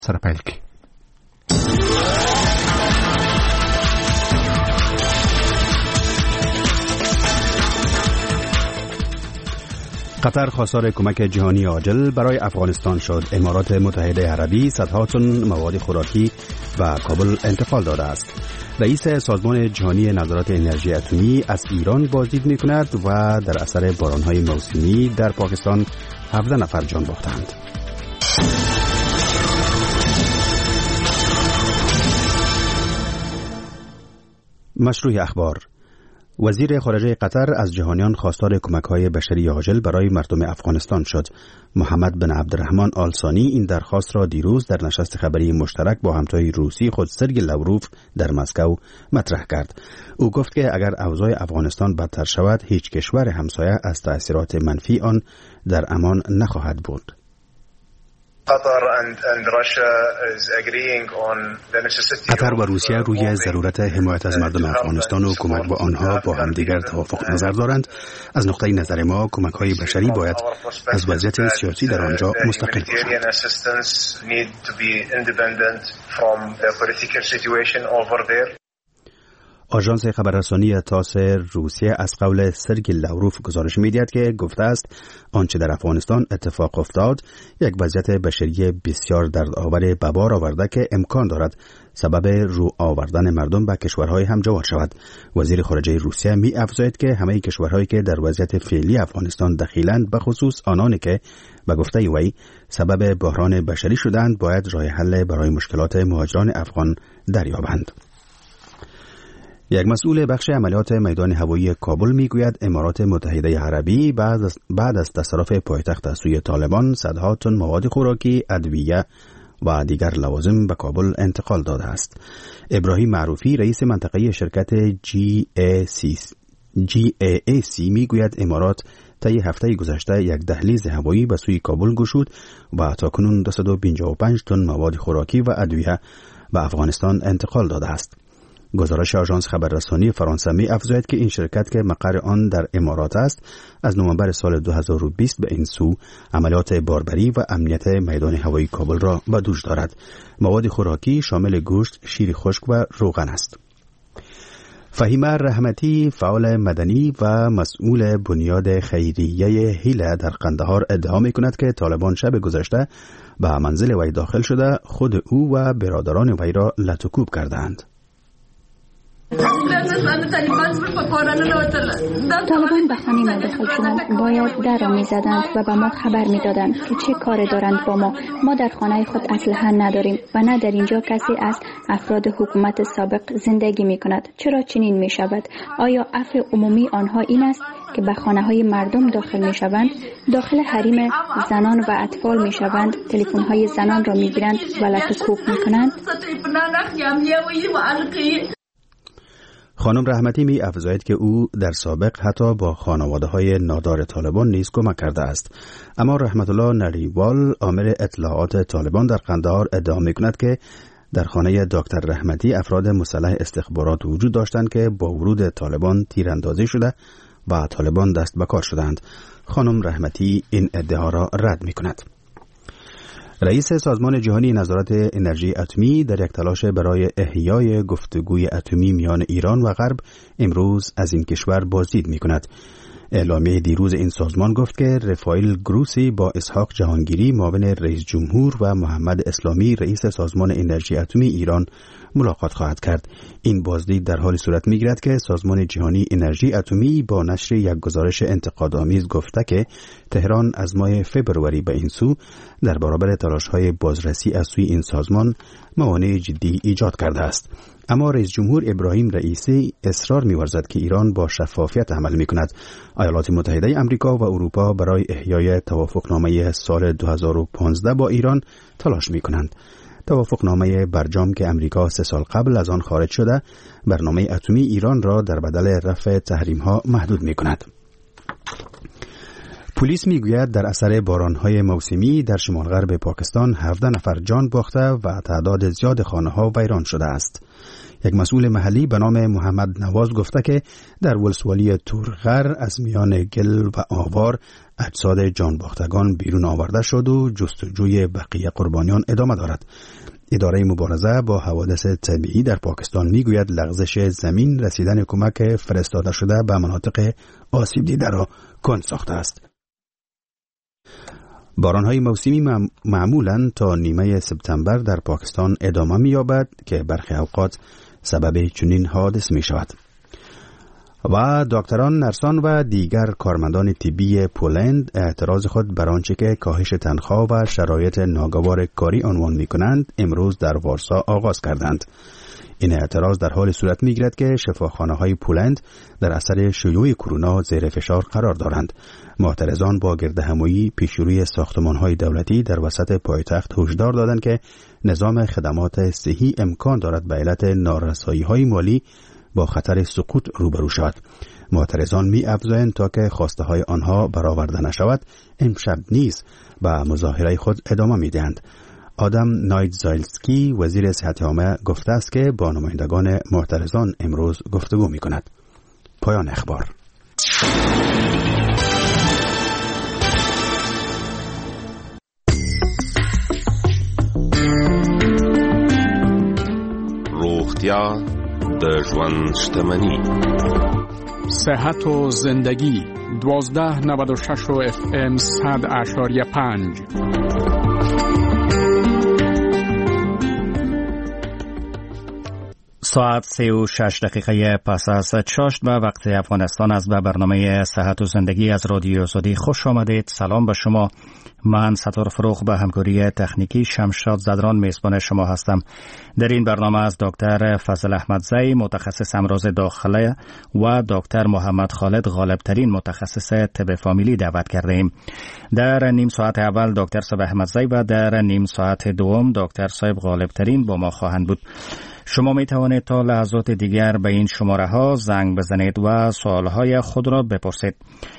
سرپیلکی. قطر خواستار کمک جهانی عاجل برای افغانستان شد. امارات متحده عربی صدها تن مواد خوراکی و کابل انتقال داده است. رئیس سازمان جهانی نظارت انرژی اتمی از ایران بازدید می‌کند و در اثر باران‌های موسمی در پاکستان 17 نفر جان باختند. مشروع اخبار. وزیر خارجه قطر از جهانیان خواستار کمک‌های بشری عاجل برای مردم افغانستان شد. محمد بن عبدالرحمن آل ثانی این درخواست را دیروز در نشست خبری مشترک با همتای روسی خود سرگئی لاوروف در مسکو مطرح کرد. او گفت که اگر اوضاع افغانستان بدتر شود، هیچ کشور همسایه از تأثیرات منفی آن در امان نخواهد بود. قطر و روسیه روی ضرورت حمایت از مردم افغانستان و کمک به آنها با همدیگر توافق نظر دارند. از نقطه نظر ما کمک‌های بشری باید از وضعیت سیاسی در آنجا مستقل باشند. آژانس خبررسانی تاس روسیه از قول سرگئی لاوروف گزارش می‌دهد که گفته است آنچه در افغانستان اتفاق افتاد یک وضعیت بشری بسیار دردآور به بار آورده که امکان دارد سبب رو آوردن مردم به کشورهای همجوار شود. وزیر خارجه روسیه می‌افزاید که همه کشورهایی که در وضعیت فعلی افغانستان دخیلند، به خصوص آنانی که به گفته وی سبب بحران بشری شدند، باید راه حل برای مشکلات مهاجران افغان دریابند. یک مسئول بخش عملیات میدان هوایی کابل میگوید امارات متحده عربی بعد از تصرف پایتخت از سوی طالبان صدها تن مواد خوراکی، ادویه و دیگر لوازم به کابل انتقال داده است. ابراهیم معروفی رئیس منطقه شرکت GAAC میگوید امارات طی هفته گذشته یک دهلیز هوایی به سوی کابل گشود و تاکنون 255 تن مواد خوراکی و ادویه به افغانستان انتقال داده است. گزارش آژانس خبررسانی فرانسه می افزاید که این شرکت که مقر آن در امارات است از نوامبر سال 2020 به این سو عملیات باربری و امنیت میدان هوایی کابل را به دوش دارد. مواد خوراکی شامل گوشت، شیر خشک و روغن است. فهیمه رحمتی فعال مدنی و مسئول بنیاد خیریه هیله در قندهار ادعا می کند که طالبان شب گذشته به منزل وی داخل شده خود او و برادران وی را لطوکوب کردند. طالبان به خانه ما داخل شدند، باید در را می زدند و به ما خبر می دادند که چه کار دارند با ما. ما در خانه خود اسلحه نداریم و نه در اینجا کسی از افراد حکومت سابق زندگی می کند. چرا چنین می شود؟ آیا عفو عمومی آنها این است که به خانه های مردم داخل می شوند، داخل حریم زنان و اطفال می شوند، تلفن های زنان را می گیرند و لطوکوب می کنند؟ خانم رحمتی می افزاید که او در سابق حتی با خانواده‌های نادار طالبان نیز کمک کرده است. اما رحمت الله نریوال عامل اطلاعات طالبان در قندهار ادعا می کند که در خانه دکتر رحمتی افراد مسلح استخبارات وجود داشتند که با ورود طالبان تیراندازی شده و طالبان دست به کار شدند. خانم رحمتی این ادعا را رد می کند. رئیس سازمان جهانی نظارت انرژی اتمی در یک تلاش برای احیای گفتگوی اتمی میان ایران و غرب امروز از این کشور بازدید می کند. اعلامیه دیروز این سازمان گفت که رفائیل گروسی با اسحاق جهانگیری معاون رئیس جمهور و محمد اسلامی رئیس سازمان انرژی اتمی ایران ملاقات خواهد کرد. این بازدید در حال صورت می‌گیرد که سازمان جهانی انرژی اتمی با نشر یک گزارش انتقادآمیز گفته که تهران از ماه فبروری به این سو در برابر تلاش‌های بازرسی از سوی این سازمان موانع جدی ایجاد کرده است. اما رئیس جمهور ابراهیم رئیسی اصرار می‌ورزد که ایران با شفافیت عمل می‌کند. ایالات متحده آمریکا و اروپا برای احیای توافقنامه سال 2015 با ایران تلاش می‌کنند. توافقنامه برجام که امریکا 3 سال قبل از آن خارج شده، برنامه اتمی ایران را در بدل رفع تحریم‌ها محدود می‌کند. پلیس میگوید در اثر بارانهای موسمی در شمال غرب پاکستان 17 نفر جان باخته و تعداد زیاد خانه‌ها ویران شده است. یک مسئول محلی به نام محمد نواز گفته که در ولسوالی تورغر از میان گل و آوار اجساد جان باختگان بیرون آورده شد و جستجوی بقیه قربانیان ادامه دارد. اداره مبارزه با حوادث طبیعی در پاکستان میگوید لغزش زمین رسیدن کمک فرستاده شده به مناطق آسیب دیده را کند ساخته است. بارانهای موسمی معمولاً تا نیمه سپتامبر در پاکستان ادامه می‌یابد که برخی اوقات سبب چنین حادث می‌شود. و دکتران، نرسان و دیگر کارمندان طبی پولند اعتراض خود بر آنچه که کاهش تنخواه و شرایط ناگوار کاری عنوان می‌کنند امروز در وارسا آغاز کردند. این اعتراض در حال صورت می‌گیرد که شفاخانه‌های پولند در اثر شیوع کرونا زیر فشار قرار دارند. معترضان با گردهمایی پیشروی ساختمان‌های دولتی در وسط پایتخت هشدار دادند که نظام خدمات صحی امکان دارد به علت نارسایی‌های مالی با خطر سقوط روبرو شود. معترضان می‌افزایند تا که خواسته‌های آنها برآورده نشود امشب نیز به مظاهره خود ادامه می‌دهند. آدم نایدزایلسکی وزیر صحت عامه گفته است که با نمایندگان معترضان امروز گفتگو می‌کند. پایان اخبار. روغتیا د ژوند شتمني. صحت و زندگی 1296 و FM 100.5. ساعت 36 دقیقه پس از چاشت به وقت افغانستان است. به برنامه صحت و زندگی از رادیو آزادی خوش آمدید. سلام به شما. من ستار فروغ به همکاری تکنیکی شمشاد زدران میزبان شما هستم. در این برنامه از دکتر فضل احمدزی متخصص امراض داخله و دکتر محمد خالد غالبترین متخصص طب فامیلی دعوت کرده ایم. در نیم ساعت اول دکتر صاحب احمدزی و در نیم ساعت دوم دکتر صاحب غالبترین با ما خواهند بود. شما می توانید تا لحظات دیگر به این شماره ها زنگ بزنید و سوالهای خود را بپرسید.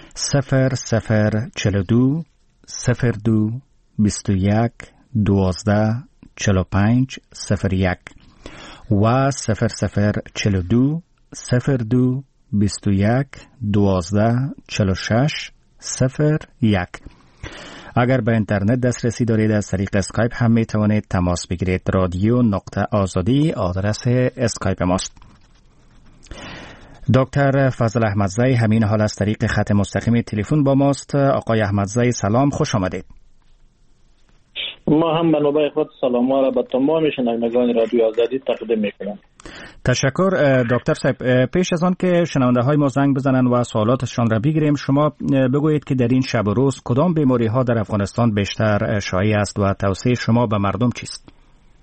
0042 02 21 12 45 01 و 0042 02 21 12 46 01. اگر به اینترنت دسترسی دارید از طریق اسکایپ هم می توانید تماس بگیرید. رادیو.آزادی آدرس اسکایپ ماست. دکتر فضل احمدزی همین حال از طریق خط مستقیم تلفن با ماست. آقای احمدزی سلام، خوش آمدید. ما هم به نوبه خود سلام را به تمام شنوندگان رادیو آزادی تقدیم میکنم. تشکر دکتر صاحب. پیش از آن که شنونده های ما زنگ بزنن و سوالاتشان را بگیریم، شما بگویید که در این شب و روز کدام بیماری ها در افغانستان بیشتر شایع است و توصیه شما به مردم چیست؟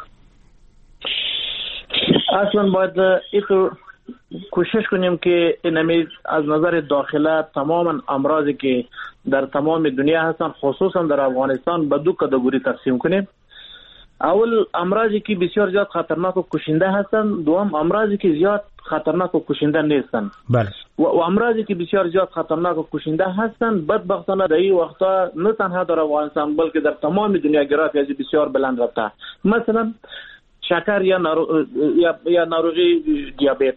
اصلا باید اینطور کوشش کنیم که اینمی از نظر داخله تماما امراضی که در تمام دنیا هستن خصوصا در افغانستان به دو کاتگوری تقسیم کنیم. اول امراضی که بسیار زیاد خطرناک و کشنده هستند، دوم امراضی که زیاد خطرناک و کشنده نیستند. بله. و امراضی که بسیار زیاد خطرناک و کشنده هستند بدبختانه در این وقتا نه تنها در افغانستان بلکه در تمام دنیا گرافی از بسیار بلند رفته. مثلا شکر یا ناروغی دیابت،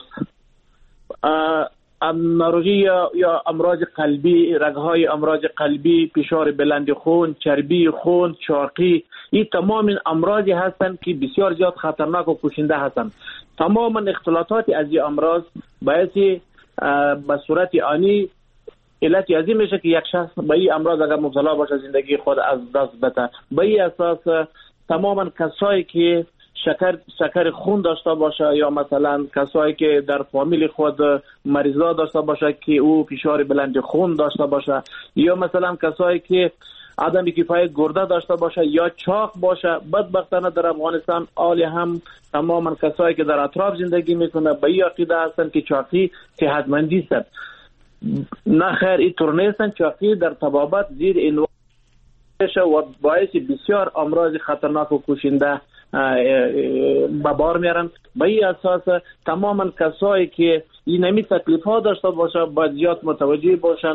ناروغی یا امراض قلبی، رگ‌های امراض قلبی، فشار بلند خون، چربی خون، چاقی، این تمام امراضی هستند که بسیار زیاد خطرناک و کشنده هستند. تمام اختلاطات از این امراض باعث به صورت آنی علت ازی میشه که یک شخص به این امراض اگر مبتلا باشه زندگی خود از دست بده. به این اساس تماما کسایی که شکر خون داشته باشه یا مثلا کسایی که در فامیل خود مریضا داشته باشه که او فشار بلند خون داشته باشه یا مثلا کسایی که عدم کفایت گرده داشته باشه یا چاق باشه، بدبختانه در افغانستان آلی هم تماما کسایی که در اطراف زندگی میکنه به این عقیده هستن که چاقی صحتمندی است. نه خیر، اینطور نیستن. چاقی در طبابت زیر عنوان و باعث بسیار امراض خطرناک و کشنده به بار میارن. به این اساس تماما کسایی که این نمی تکلیف ها داشته باشه باید زیاد متوجه باشن،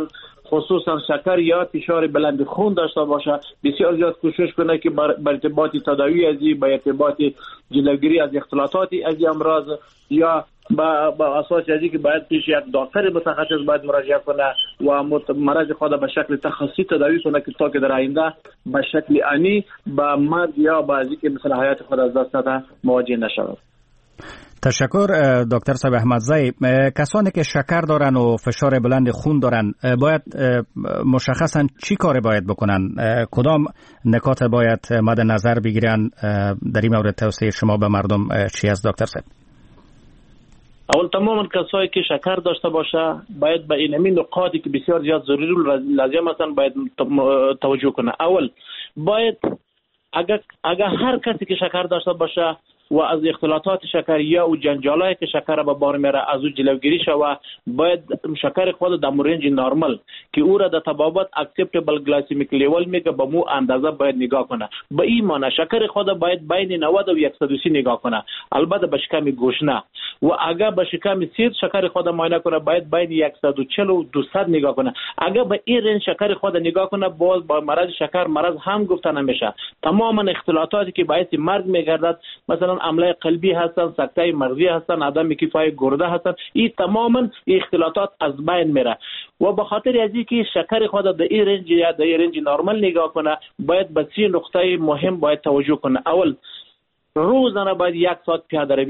خصوصا شکر یا فشار بلند خون داشته باشه، بسیار زیاد کوشش کنه که بر ارتباط تداوی ازی، با ارتباط جلوگیری از اختلاطات از امراض یا با اساس ازی که باید پیش یک دکتر متخصص باید مراجعه کنه و مرض خود به شکل تخصصی تداوی کنه که تا که در آینده به شکل آنی با مرگ یا با ازی که مثلا حیات خود از دست نده مواجه نشود. تشکر دکتر صاحب احمدزی. کسانی که شکر دارن و فشار بلند خون دارن باید مشخصا چی کار باید بکنن؟ کدام نکات باید مد نظر بگیرن؟ در این مورد توصیه شما به مردم چی است دکتر صاحب؟ اول تماما کسایی که شکر داشته باشه باید به این نقاطی که بسیار زیاد ضروری و لازم هستن باید توجه کنه. اول باید اگر هر کسی که شکر داشته باشه و از اختلاطات شکریه و جنجالایی که شکر به بار میره از او جلوگیری شوه، باید شکر خود در رنج نورمال که او را در تبابت اکسپتبل گلایسیمیک لیول میگه به مو اندازه باید نگاه کنه. به این معنی شکر خود باید بین 90 و 130 نگاه کنه، البته به شکم گوش نه. و اگر به شکم سیر شکر خود معاینه کنه باید بین 140 و 200 نگاه کنه. اگر به این رنج شکر خود نگاه کنه باز با مرض شکر مرض هم گفته نمیشه. تماما اختلاطاتی که باعث مرگ میگردد، مثلا عمله قلبی هستن، سکته مغزی هستن، عدم کفای گرده هستن، این تماما اختلاطات از بین میره. و به خاطر از اینکه شکر خود در این رنج یا در این رنج نورمال نگاه کنه باید به 3 نقطه مهم باید توجه کنه. اول روزانه باید 1 ساعت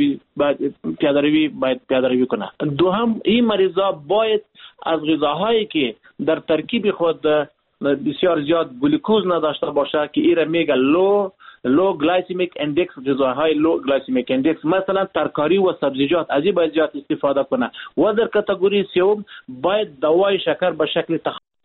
پیاده روی کنه. دوم این مریضا باید از غذاهایی که در ترکیب خود بسیار زیاد گلوکوز نداشته باشه که ایره میگه لو گلایسیمیک اندکس، غذاهای لو گلایسیمیک اندکس، مثلا ترکاری و سبزیجات از این باید زیاد استفاده کنه. و در کاتگوری سوم باید دوای شکر به شکل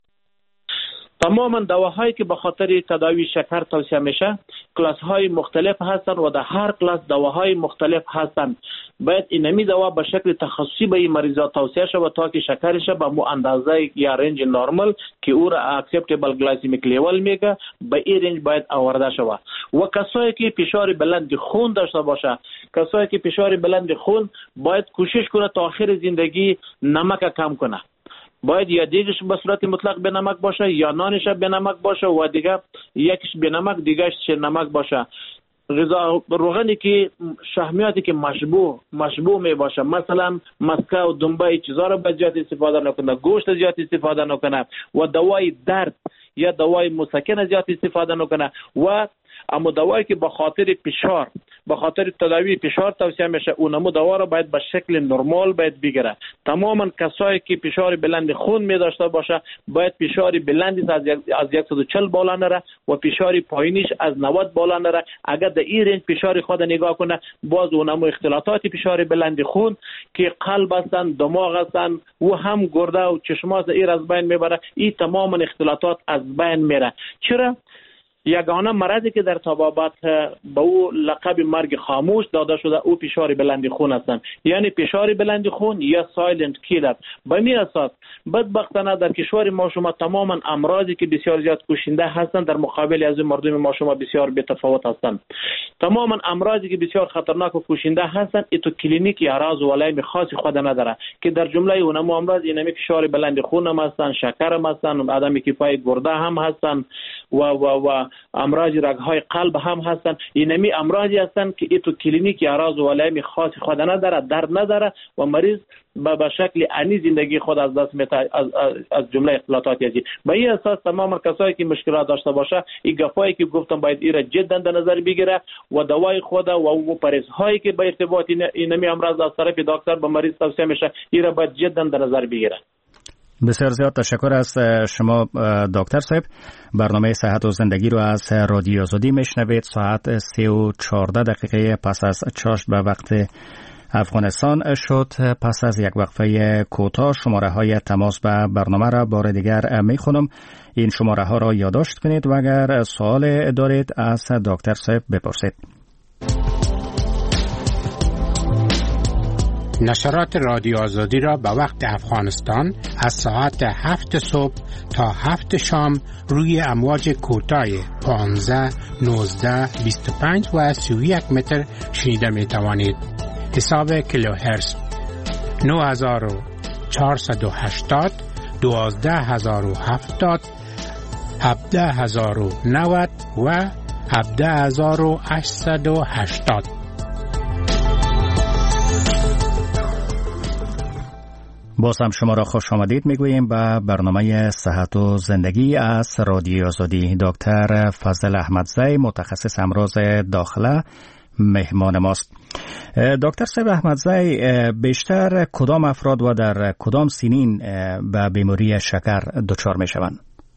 تماما دواهایی که به خاطر تداوی شکر توصیه میشه کلاس های مختلف هستن و در هر کلاس دواهای مختلف هستن. باید اینمی دوا به شکل تخصصی به این مریضا توصیه شود تا که شکرش به مو اندازه یا رنج نورمال که او را اکسپتبل گلایسیمیک لیول میگه به این رنج باید آورده شود. و کسایی که فشار بلند خون داشته باشه، کسایی که فشار بلند خون باید کوشش کنه تا آخر زندگی نمک کم کنه. باید یا دیگش به صورت مطلق به نمک باشه یا نانش به نمک باشه و دیگه یکیش به نمک دیگهش نمک باشه. غذا روغنی که شحمیاتی که مشبوع می باشه، مثلا مسکه و دنبه چیزا رو به زیاد استفاده نکنه، گوشت زیاد استفاده نکنه و دوای درد یا دوای مسکن زیاد استفاده نکنه. و اما دوایی که به خاطر تداوی فشار توصیه میشه اونمو دوا رو باید به شکل نرمال باید بگیره. تماما کسایی که فشار بلند خون می داشته باشه باید فشار بلندی از 140 بالا نره و فشار پایینیش از 90 بالا نره. اگر در این رنج فشار خود نگاه کنه باز اونمو اختلاطات فشار بلند خون که قلب هستن، دماغ هستن و هم گرده و چشماز ایر از بین میبره. این تماما اختلاطات از بین میره. چرا؟ یگانه مرضی که در طبابت به او لقب مرگ خاموش داده شده او فشار بلند خون هستند، یعنی فشار بلند خون یا سایلنت کیلر. به این اساس بدبختانه در کشور ما شما تماما امراضی که بسیار زیاد کشنده هستند در مقابل از مردم ما شما بسیار بی‌تفاوت هستند. تماما امراضی که بسیار خطرناک و کشنده هستند ای تو کلینیک یا راز و علائم خاصی خود نداره که در جمله اونم امراض اینمی فشار بلند خون هم هستند، شکر هم هستند، عدم کفای گرده هم هستند و امراض رگ‌های قلب هم هستند. اینمی امراضی هستند که ای تو کلینیک یا راز و علائم خاصی خود نداره، درد نداره و مریض به شکل انی زندگی خود از دست میده از جمله اختلاطات ازی. به این اساس تمام کسایی که مشکلات داشته باشه این گپایی که گفتم باید ایرا جدا در نظر بگیره و دوای خود و پرهیزهایی که به ارتباط اینمی امراض از طرف دکتر به مریض توصیه میشه ایرا باید جدا در نظر بگیره. بسیار زیاد تشکر از شما دکتر صاحب. برنامه صحت و زندگی رو از رادیو آزادی میشنوید. ساعت 3:14 پس از چاشت به وقت افغانستان شد. پس از یک وقفه کوتاه شماره های تماس به برنامه را بار دیگر میخونم. این شماره ها را یادداشت کنید و اگر سوال دارید از دکتر صاحب بپرسید. نشرات رادیو آزادی را به وقت افغانستان از ساعت 7 صبح تا 7 شام روی امواج کوتاه 15, 19, 25 و 31 متر شنیده می توانید. حساب کیلوهرتز 9480 12070 17090 و 17880. باز هم شما را خوش آمدید میگوییم به برنامه صحت و زندگی از رادیو آزادی. دکتر فضل احمدزی متخصص امراض داخله مهمان ماست. دکتر صاحب احمدزی، بیشتر کدام افراد و در کدام سنین به بیماری شکر دچار می شوند؟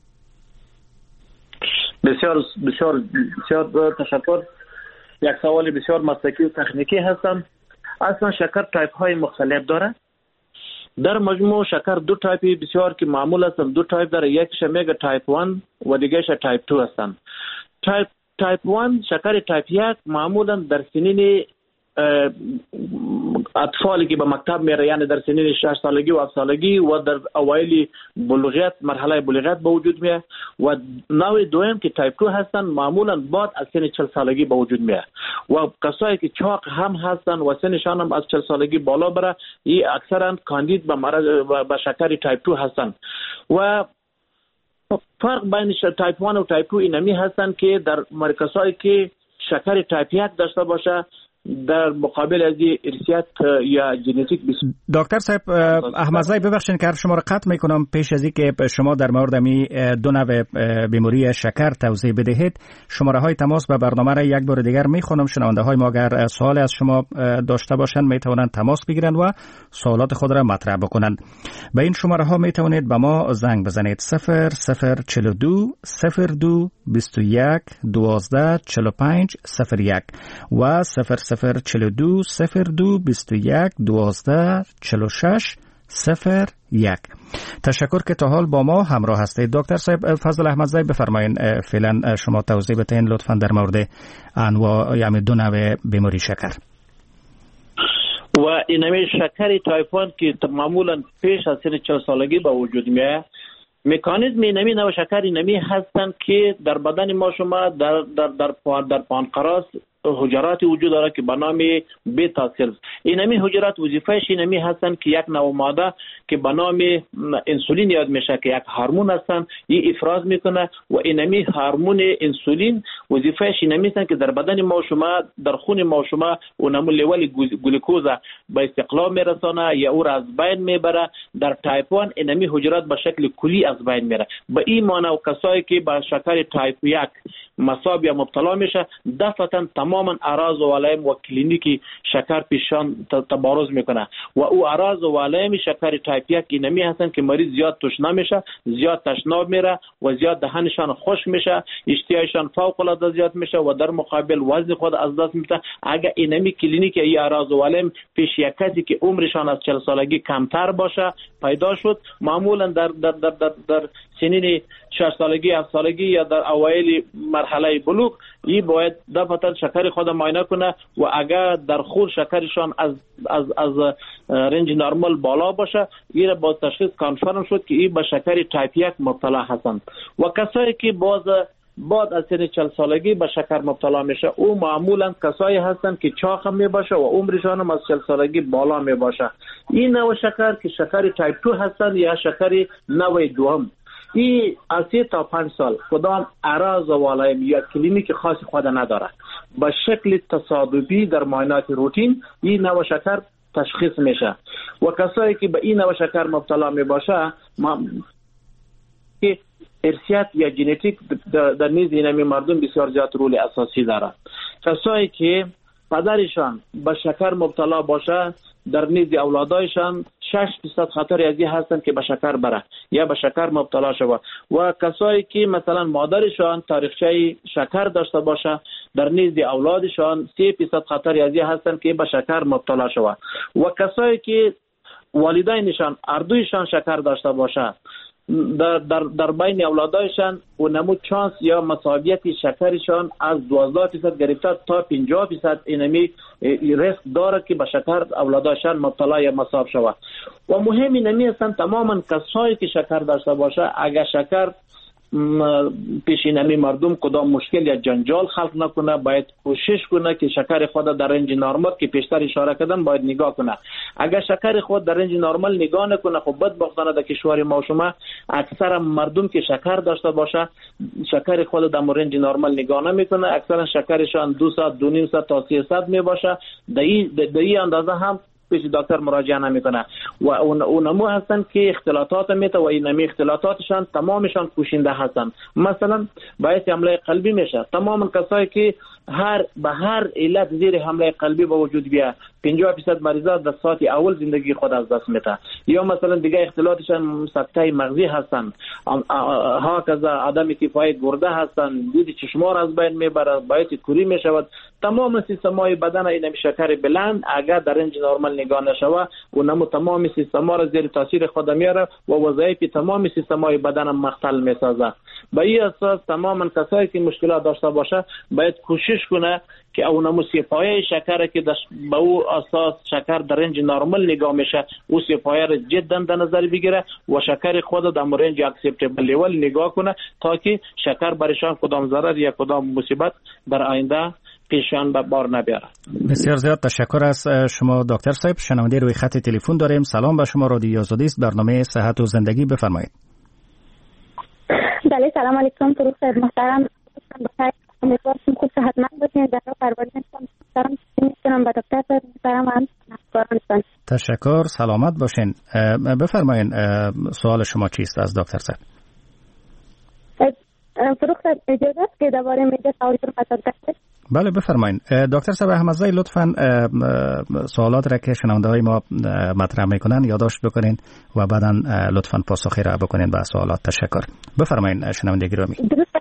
بسیار بسیار بسیار تشکر. یک سوال بسیار مسلکی و تکنیکی هستم. اصلا شکر تایپ های مختلف داره. در مجموع شکر دو تایپی بسیار که معمول هستند. دو تایپ داره، یکش میگه تایپ 1 و دیگهش تایپ 2 هستند. تایپ 1 شکر تایپ 1 معمولا در سنین اطفالی که به مکتب میره، یعنی در سنین 6 سالگی و 7 سالگی و در اوایل بلوغیت، مرحله بلوغیت به وجود میاد. و نوع دوم که تایپ 2 هستن معمولا بعد از سن 40 سالگی به وجود میاد. و کسایی که چاق هم هستن و سنشان هم از 40 سالگی بالا بره، این اکثرا کاندید به مرض به شکر تایپ 2 هستن. و فرق بین تایپ 1 و تایپ 2 اینمی هستن که در کسایی که شکر تایپ 1 داشته باشه در مقابل از ارثیات یا ژنتیک. دکتر صاحب احمدزی، ببخشید که شما را قطع میکنم. پیش از اینکه شما در مورد می دو نوع بیماری شکر توضیح بدهید، شماره های تماس به برنامه را یک بار دیگر میخونم. شنونده های ما اگر سوال از شما داشته باشند میتونند تماس بگیرند و سوالات خود را مطرح بکنند. به این شماره ها میتونید به ما زنگ بزنید: 0042 02 21 12 45 01 و 0042 02 21 12 46 01. تشکر که تا حال با ما همراه هستید. دکتر صاحب فضل احمدزی، بفرمایید فعلا شما توضیح بدهید لطفا در مورد انواع، یعنی دو نوع بیماری شکر. و اینمی شکر تایپ 1 که معمولا پیش از سن 40 سالگی به وجود میاد، مکانیزم اینمی نوع شکر اینمی هستند که در بدن ما شما در پانکراس حجرات وجود داره که به نام بیتا سلز. اینمی حجرات وظیفه‌اش اینمی هستن که یک نوع ماده که به نام انسولین یاد میشه که یک هورمون هستن، این افراز میکنه. و اینمی هورمون انسولین وظیفه‌اش اینمی هستن که در بدن ما شما، در خون ما شما، اونمو لیول گلوکوز به استقلال میرسانه یا او را از بین میبره. در تایپ 1 اینمی حجرات به شکل کلی از بین میره. به این معنی کسایی که با شکر تایپ 1 مصاب یا مبتلا میشه، دفعتا تماما اعراض و علائم و کلینیکی شکر پیشان تبارز میکنه. و او اعراض و علائم شکر تایپ 1 اینمی هستن که مریض زیاد تشنه میشه، زیاد تشناب میره و زیاد دهنشان خشک میشه، اشتهایشان فوق العاده زیاد میشه و در مقابل وزن خود از دست میده. اگر اینمی کلینیک ای اعراض و علائم پیش یک کسی که عمرشان از 40 سالگی کمتر باشه پیدا شد، معمولا در سنین 6 سالگی 7 سالگی یا در اوایل مرحله بلوغ، این باید دفعتا شکر خود معاینه کنه و اگر در خون شکرشان از رنج نرمال بالا باشه، این با تشخیص کانفرم شد که این به شکر تایپ 1 مبتلا هستند. و کسایی که بعد از سن 40 سالگی به شکر مبتلا میشه، او معمولا کسایی هستند که چاق می باشه و عمرشان هم از 40 سالگی بالا می باشه. این نوع شکر که شکر تایپ 2 هستند یا شکر نوع دوم، این از 3 تا 5 سال کدام اعراض و علائم یا کلینیک خاص خود نداره. به شکل تصادفی در معاینات روتین این نوع شکر تشخیص میشه. و کسایی که به این نوع شکر مبتلا می باشه، که ارثیات یا ژنتیک در نیز اینمی مردم بسیار زیاد رول اساسی داره. کسایی که پدرشان به شکر مبتلا باشه، در نیز اولادایشان 6% خطر از این هستند که به شکر بره یا به شکر مبتلا شود. و کسایی که مثلا مادرشان تاریخچه شکر داشته باشه، در نیز اولادشان 3% خطر از این هستند که به شکر مبتلا شود. و کسایی که والدینشان اردویشان شکر داشته باشه، در بین اولادایشان و نمود چانس یا مساویت شکرشان از 12% گرفته تا 50% اینمی ریسک داره که به شکر اولادایشان مبتلا یا مصاب شود. و مهم اینمی هستند تماما کسایی که شکر داشته باشه، اگر شکر پیش اینمی مردم کدام مشکل یا جنجال خلق نکنه، باید کوشش کنه که شکر خود در رنج نرمال که پیشتر اشاره کردم باید نگاه کنه. اگر شکر خود در رنج نرمال نگاه نکنه، خب بدبختانه در کشور ما شما اکثر مردم که شکر داشته باشه شکر خود در رنج نرمال نگاه نمیکنه، اکثرا شکرشان 200 200 تا 300 می باشه. در این اندازه هم پیش دکتر مراجعه نمیکنه و اونمو هستن که اختلاطات میته و اینمی اختلاطاتشان تمامشان پوشیده هستن. مثلا باعث حمله قلبی میشه. تمام کسایی که به هر علت زیر حمله قلبی به وجود بیاد 50% مریضا در ساعت اول زندگی خود از دست میده. یا مثلا دیگه اختلاطشان سکته مغزی هستن، ها کذا عدم کفایت گرده هستن، دید چشمار از بین میبره، باعث کوری میشود. تمام سیستم‌های بدن این شکر بلند اگر در رنج نرمال نگاه نشود اونم تمام سیستم‌ها را زیر تاثیر خود میاره و وظایف تمام سیستم‌های بدن مختل میسازه. به این اساس تماما کسایی که مشکلات داشته باشه باید کوشش کنه که اونم سیپایه شکر که به او اساس شکر در رنج نرمال نگاه میشه او سیپایه را جدا در نظر بگیره و شکر خود در رنج اکسپتبل لیول نگاه کنه تا که شکر برایشان کدام ضرر یا کدام مصیبت در آینده پیشان به بار نبیاره. بسیار زیاد تشکر از شما دکتر صاحب. شنونده روی خط تلفن داریم. سلام به شما، رادیو آزادی است، برنامه صحت و زندگی، بفرمایید. بله سلام علیکم، فروغ صاحب محترم، بخیر، امیدوارم خوب صحتمند باشین. در پروانه محترم میتونم با دکتر صاحب محترم هم همکاران. تشکر، سلامت باشین. بفرمایید سوال شما چیست از دکتر صاحب؟ فروغ صاحب اجازه است که درباره معده سوالی رو مطرح کنید؟ بله بفرمایید. دکتر صاحب احمدزایی لطفاً سوالات را که شنونده‌های ما مطرح میکنن یادداشت بکنین و بعداً لطفاً پاسخی را بکنین به سوالات. تشکر. بفرمایید شنونده گرامی. درست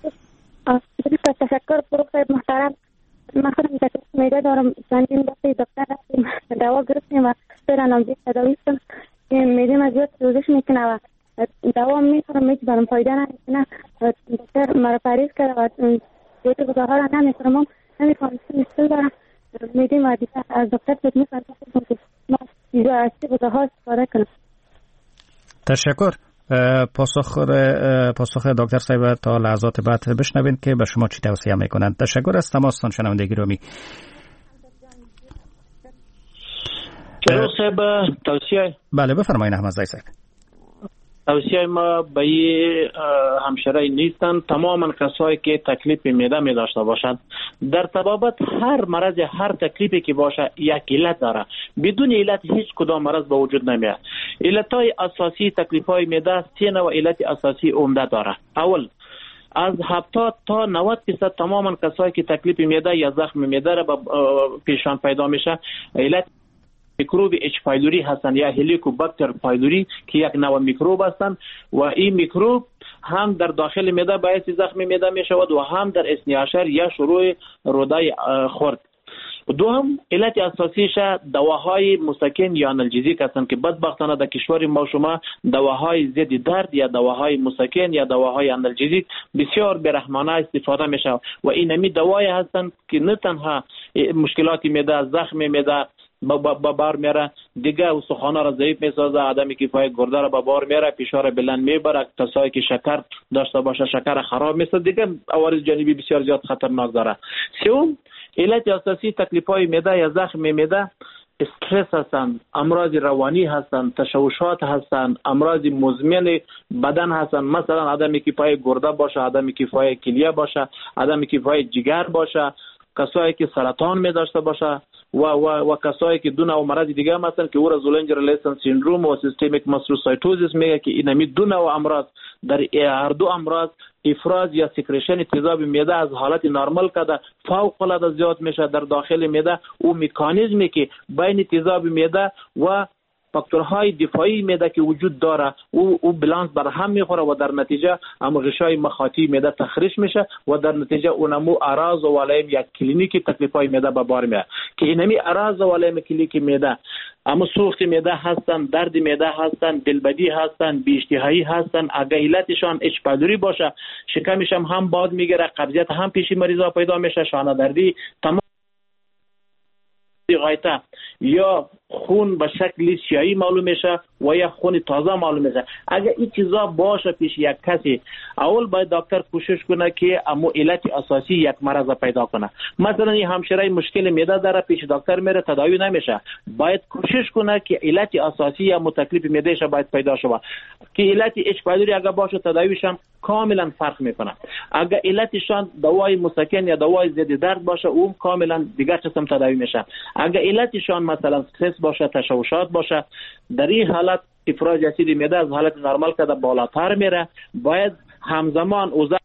تشکر فروغ صاحب محترم. من خودم تکلیف معده دارم، چندین دفعه دکتر رفتیم، دوا گرفتیم و فعلا نامزد تداوی شدم که معده ما زیاد سوزش میکنه و دوا میخورم هیچ برام فایده نمیکنه. دکتر مرا پریز کرده و دیگه غذاها را نمیخورم، نمیخوام مشکل دارم. میدیم و دیگه از دکتر خدمت میکنم که ما اینجا از غذاها استفاده کنم. تشکر. پاسخ دکتر صاحب تا لحظات بعد بشنوید که به شما چی توصیه میکنند. تشکر از تماستان شنونده گرامی. فروغ صاحب توصیه. بله بفرمایید احمدزایی صاحب. توصیه ما به همشهری نیستن. تماما کسایی که تکلیف معده می داشته باشند در طبابت هر مرض هر تکلیفی که باشه یک علت داره، بدون علت هیچ کدام مرض به وجود نمیاد. علتهای اساسی تکلیفهای معده 3 نوع علت اساسی عمده داره. اول از 70 تا 90% تماما کسایی که تکلیف معده یا زخم معده را پیشان پیدا میشه علت میکروب اچ پایلوری هستند یا هلیکوباکتر پایلوری که یک نوع میکروب هستند و این میکروب هم در داخل معده باعث زخم معده می شود و هم در اثنی عشر یا شروع روده خورد. دوم علت اساسیش دواهای مسکن یا آنالژزیک هستند که بدبختانه در کشور ما شما دواهای ضد درد یا دواهای مسکن یا دواهای آنالژزیک بسیار بی‌رحمانه استفاده میشه و اینمی دوایی هستند که نه تنها مشکلات معده، زخم معده با بار میره، دیگه استخوان‌ها را ضعیف میسازه، عدم کفایت گرده را با بار میره، فشار بلند میبره، کسایی که شکر داشته باشه شکر خراب میشه، دیگه عوارض جانبی بسیار زیاد خطرناک داره. سوم علت اساسی تکلیف‌های معده یا زخم معده استرس هستند، امراض روانی هستند، تشوشات هستند، امراض مزمن بدن هستند. مثلا عدم کفایت گرده باشه، عدم کفایت کلیه باشه، عدم کفایت جگر باشه، کسایی که سرطان می داشته باشه و کسایی که دو نوع مرض دیگه هم هستن که اورا زولنجر لیسن سیندروم و سیستمیک ماستروسایتوزیس میگه که اینمی دو نوع امراض در هر دو امراض افراز یا سکریشن تیزاب معده از حالت نرمال کده فوق العاده زیاد میشه در داخل معده. او مکانیزمی که بین تیزاب معده و فاکتورهای دفاعی معده که وجود داره او بالانس بر هم میخوره و در نتیجه هم غشای مخاطی معده تخریش میشه و در نتیجه اونمو اعراض و علائم یک کلینیکی تکلیفای معده به بار میاد که اینمی اعراض و علائم کلینیکی معده اما سوخت معده هستن، درد معده هستن، دلبدی هستن، بی‌اشتهایی هستن. اگه علتشان اچ پایلوری باشه شکمش هم باد میگیره، قبضیت هم پیش مریضا پیدا میشه، شانه دردی، تمام غایطه یا خون به شکل سیاهی معلوم میشه و یا خون تازه معلوم میشه. اگر این چیزا باشه پیش یک کسی، اول باید دکتر کوشش کنه که امو علت اساسی یک مرض پیدا کنه. مثلا این همشیره مشکل معده داره، پیش دکتر میره تداوی نمیشه، باید کوشش کنه که علت اساسی یا تکلیف معدهش باید پیدا شه که علت اچ پایلوری اگر باشه تداویشان کاملا فرق میکنه. اگر علتشان دوای مسکن یا دوای ضد درد باشه اون کاملا دیگر قسم تداوی میشه. اگر علتشان مثلا استرس باشه، تشوشات باشه، در این حالت افراز اسید معده از حالت نرمال که بالاتر میره، باید همزمان اوضاع.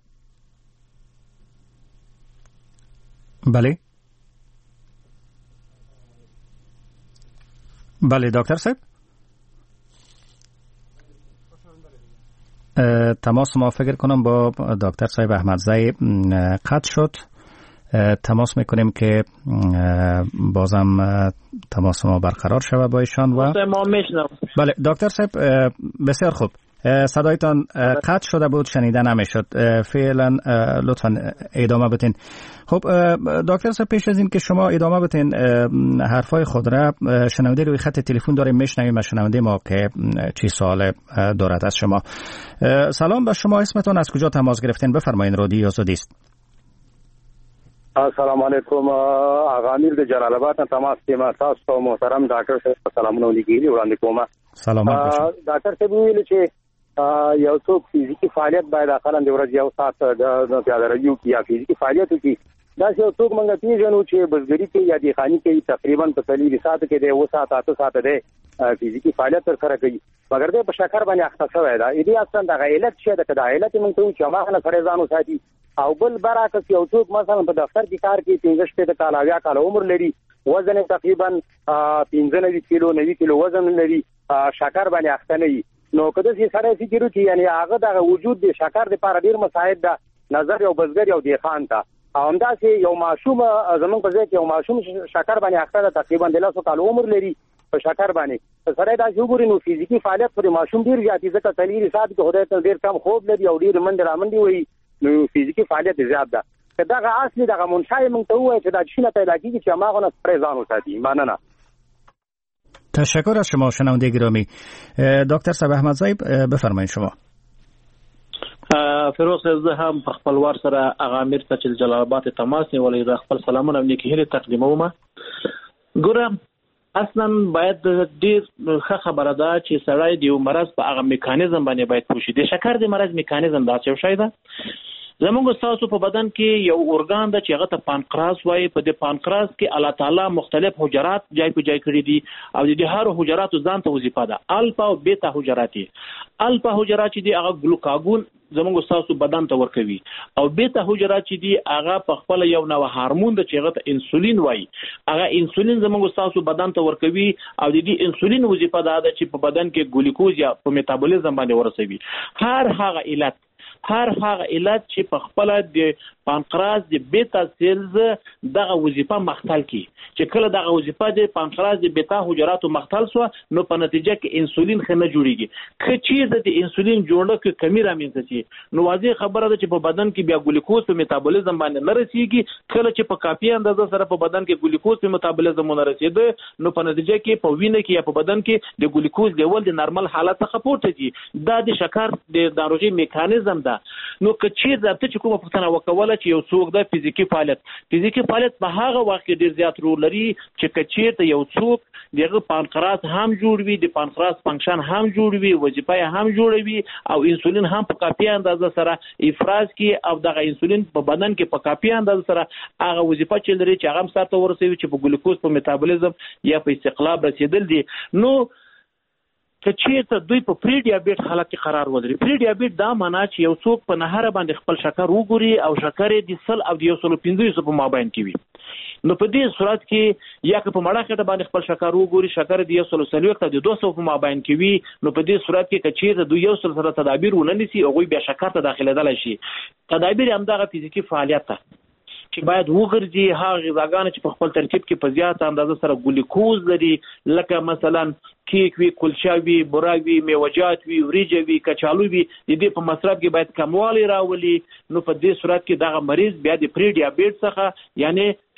بله دکتر صاحب، تماس ما فکر کنم با دکتر صاحب احمدزی قطع شد. تماس میکنیم که بازم تماس ما برقرار شود با ایشان. و بله دکتر صاحب بسیار خوب، صدایتان قطع شده بود، شنیده نمیشد. فعلا لطفا ادامه بدین. خب دکتر صاحب، پیش از این که شما ادامه بدین حرفای خود را، شنونده روی خط تلفن داریم، میشنویم شنونده ما که چی سوال دارد از شما. سلام به شما، اسمتون از کجا تماس گرفتین؟ بفرمایید، رادیو آزادی است. السلام علیکم، آقا امیر د جلال آباد تماس کې تاسو محترم ډاکټر صاحب سلامونه لیکلي وړاندې کوم. سلامات باشئ. ډاکټر صاحب ویل چې یو څوک فزیکی فعالیت باید اقلا د ورځې یو ساعت د پیاده روي یا فزیکی فعالیت وکړي. دا یو څوک موږ پیژنو چې بزګری کې یا دیخانی کې تقریبا په کلی ساعت کې د 2 ساعت 8 ساعت د فزیکی فعالیت تر سره کوي، مګر د په شکر باندې اخته شوی دا. دې اصلا د علت شه د کدا علت موږ ته چې ما نه سره ځانو ساتي او بل برعکس یو څوک مثلا په دفتر کې کار کوي، 15 کال یا کال عمر لري، وزن تقریبا 15 کیلو 9 کیلو وزن لري، شکر باندې اخته نه وي، نو کله چې سره فکر وکړي یعنی هغه د وجود د شکر د لپاره ډیر مساعد ده نظر یو بزګر یو دیخان ته. همدا چې یو معصوم زمون په ځای کې یو معصوم شکر باندې اخته ده، تقریبا 200 کال عمر لري، په شکر باندې سره دا وګورئ نو فزیکی فعالیت پر معصوم ډیر زیاتې ځکه تلیر سات کې خدای ته ډیر کم خوب لري او ډیر منډه رامنډي وي، نو فزیکی فعالیت زیات ده. دا اصلي دغه منشأ مونږ ته وایي چې دا شنه پیدا کیږي چې ما غو نه ځان وساتي. ماننه. تشکر از شما شنونده گرامی. دکتر صاحب احمدزی بفرمایید شما. فیروز زه هم په خپل وار سره هغه امیر ته چې جلال آباد تماس نیولې د خپل سلامونه نیکی هله تقدیموم. ګورم اصلا باید ډیر ښه خبره ده چې سړی د مرض په هغه میکانیزم باندې باید پوښي. د شکر د مرض میکانیزم دا څه شی ده؟ زموږ تاسو په بدن کې یو ارګان ده چې هغه ته پانکراس وایي. په دې پانکراس کې الله تعالی مختلف حجرات جای په جای کړی دي او د هر حجراتو ځان ته وظیفه ده. الفا او بیتا حجرات. الفا حجرات چې دي هغه ګلوکاګون زموږ تاسو بدن ته ورکوي او بیتا حجرات چې دي هغه په خپل یو نوع هورمون ده چې هغه ته انسولین وایي. هغه انسولین زموږ تاسو بدن ته ورکوي او د دې انسولین وظیفه ده چې په بدن کې ګلوکوز یا په میتابولیزم باندې ورسوي. هر هغه علت چې په خپل د پانکراس د بیتا سیلز دغه وظیفه مختل کی چې کله دغه وظیفه د پانکراس د بیتا حجراتو مختل سو نو په نتیجه کې انسولین خنه جوړیږي. کچې د انسولین جوړه کې کمی رامنځته شي نو واضح خبره ده چې په بدن کې بیا ګلوکوز په میتابولیزم باندې نه رسیږي. کله چې په کافي اندازه سره په بدن کې ګلوکوز په میتابولیزم نه رسیدي نو په نتیجه کې په وینه کې یا په بدن کې د ګلوکوز لیول د نارمل حالت څخه پورته دي. دا د شکر د ناروغي میکانیزم ده. نو کچې د ته کومه پوښتنه وکوله چې یو څوک د فزیکی فعالیت په هغه وخت کې ډیر زیات رول لري چې کچې ته یو څوک دغه پانکراس هم جوړوي، د پانکراس فنکشن هم جوړوي، وظیفه هم جوړوي او انسولین هم په کافي اندازه سره افراز کی او دغه انسولین په بدن کې په کافي اندازه سره هغه وظیفه چې لري چې هغه سره ورسوي چې په ګلوکوز په میتابولیزم یا په استقلاب رسیدل دي. نو کچې ته دوی په پری ډیابیټ حالت کې قرار ولري. پری ډیابیټ دا معنا چې یو څوک په نهر باندې خپل شکر وګوري او شکر د 100 او 150 په مابین کې وي. نو په دې صورت کې یا که په مړه خټه باندې خپل شکر وګوري شکر د 130 او 200 په مابین کې وي نو په دې صورت کې کچې ته دوی یو سره تدابیر وننسي او بیا شکر ته داخليدل شي. تدابیر هم دغه فزیکی فعالیت ته چې باید وګرځي هغه غذاګانې چې په خپل ترکیب کې په زیات اندازه سره ګلوکوز لري لکه مثلا کیک وی، کلچا وی، براق وی، میوجات وی، وریجه وی، کچالو وی، د دې په مصرف کې باید کموالی راولي. نو په دې صورت کې دغه مریض بیا د پری ډیابیټ څخه یعنی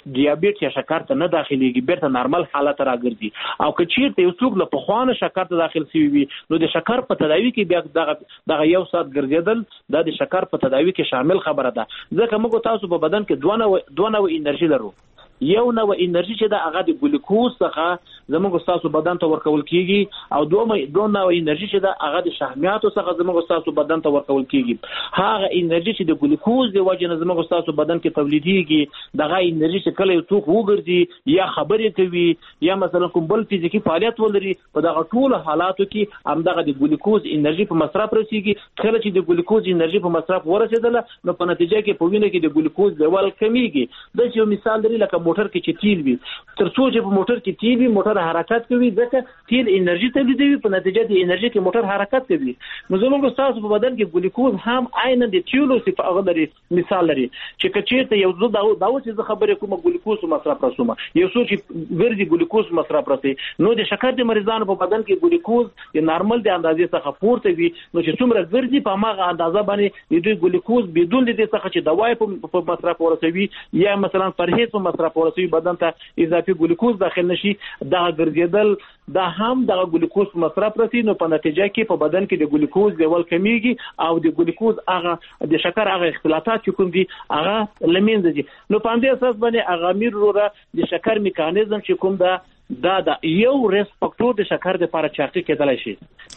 دیابیت یا شکر ته نه داخليږي بیرته نارمل حالت راګرځي. او که چیرته یو څوک له پخوانه شکر ته داخل شوی وي نو د شکر په تداوی کې بیا دغه یو ساعت ګرځیدل د شکر په تداوی کې شامل خبره ده. ځکه موږ تاسو په بدن کې دوه نوع انرژي لرو. یو نوع انرژي چې د هغه د ګلوکوز څخه زموږ تاسو بدن ته ورکول کیږي او دوه نوع انرژي چې د هغه د شحمیاتو څخه زموږ تاسو بدن ته ورکول کیږي. هغه انرژي چې د ګلوکوز د وجه نه زموږ تاسو بدن کې تولیدېږي دغه انرژي چې کله یو څوک وګرځي یا خبرې کوي یا مثلا کوم بل فزیکی فعالیت ولري په دغه ټول حالاتو کې همدغه د ګلوکوز انرژي په مصرف رسیږي. کله چې د ګلوکوز انرژي په مصرف ورسېدله نو په نتیجه کې په وینه کې د ګلوکوز لیول کمیږي. د یو مثال لري لکه موټر کې چې تیل وي، تر څو چې په موټر کې تیل وي موټر حرکت کوي ځکه تیل انرژي تولیدوي، په نتیجه د انرژي کې موټر حرکت کوي. نو زموږ تاسو په بدن کې ګلوکوز هم عین د تیلو صفات لري. مثال لري چې کچېرته یو ځل دا چې خبرې کومه ګلوکوز مصرف رسومه یو څو چې ګرځي ګلوکوز مصرف رسي نو د شکر د مریضانو په بدن کې ګلوکوز د نارمل د اندازې څخه پورته وي. نو چې څومره ګرځي په هغه اندازه باندې د دوی ګلوکوز بدون د دې څخه چې دوايي په مصرف ورسوي یا مثلا پرهیز په مصرف ورسوي بدن ته اضافي ګلوکوز داخل نشي دا ګرځیدل دا هم د ګلوکوز مصرف رسي. نو په نتیجه کې په بدن کې د ګلوکوز لیول کمیږي او د ګلوکوز هغه د شکر هغه اختلاطات چې کوم دي هغه لمنځه دي. نو په دې اساس باندې هغه میروره د شکر میکانیزم چې کوم دا یو ریسک فاکتور د شکر د لپاره چاقي کېدلای شي.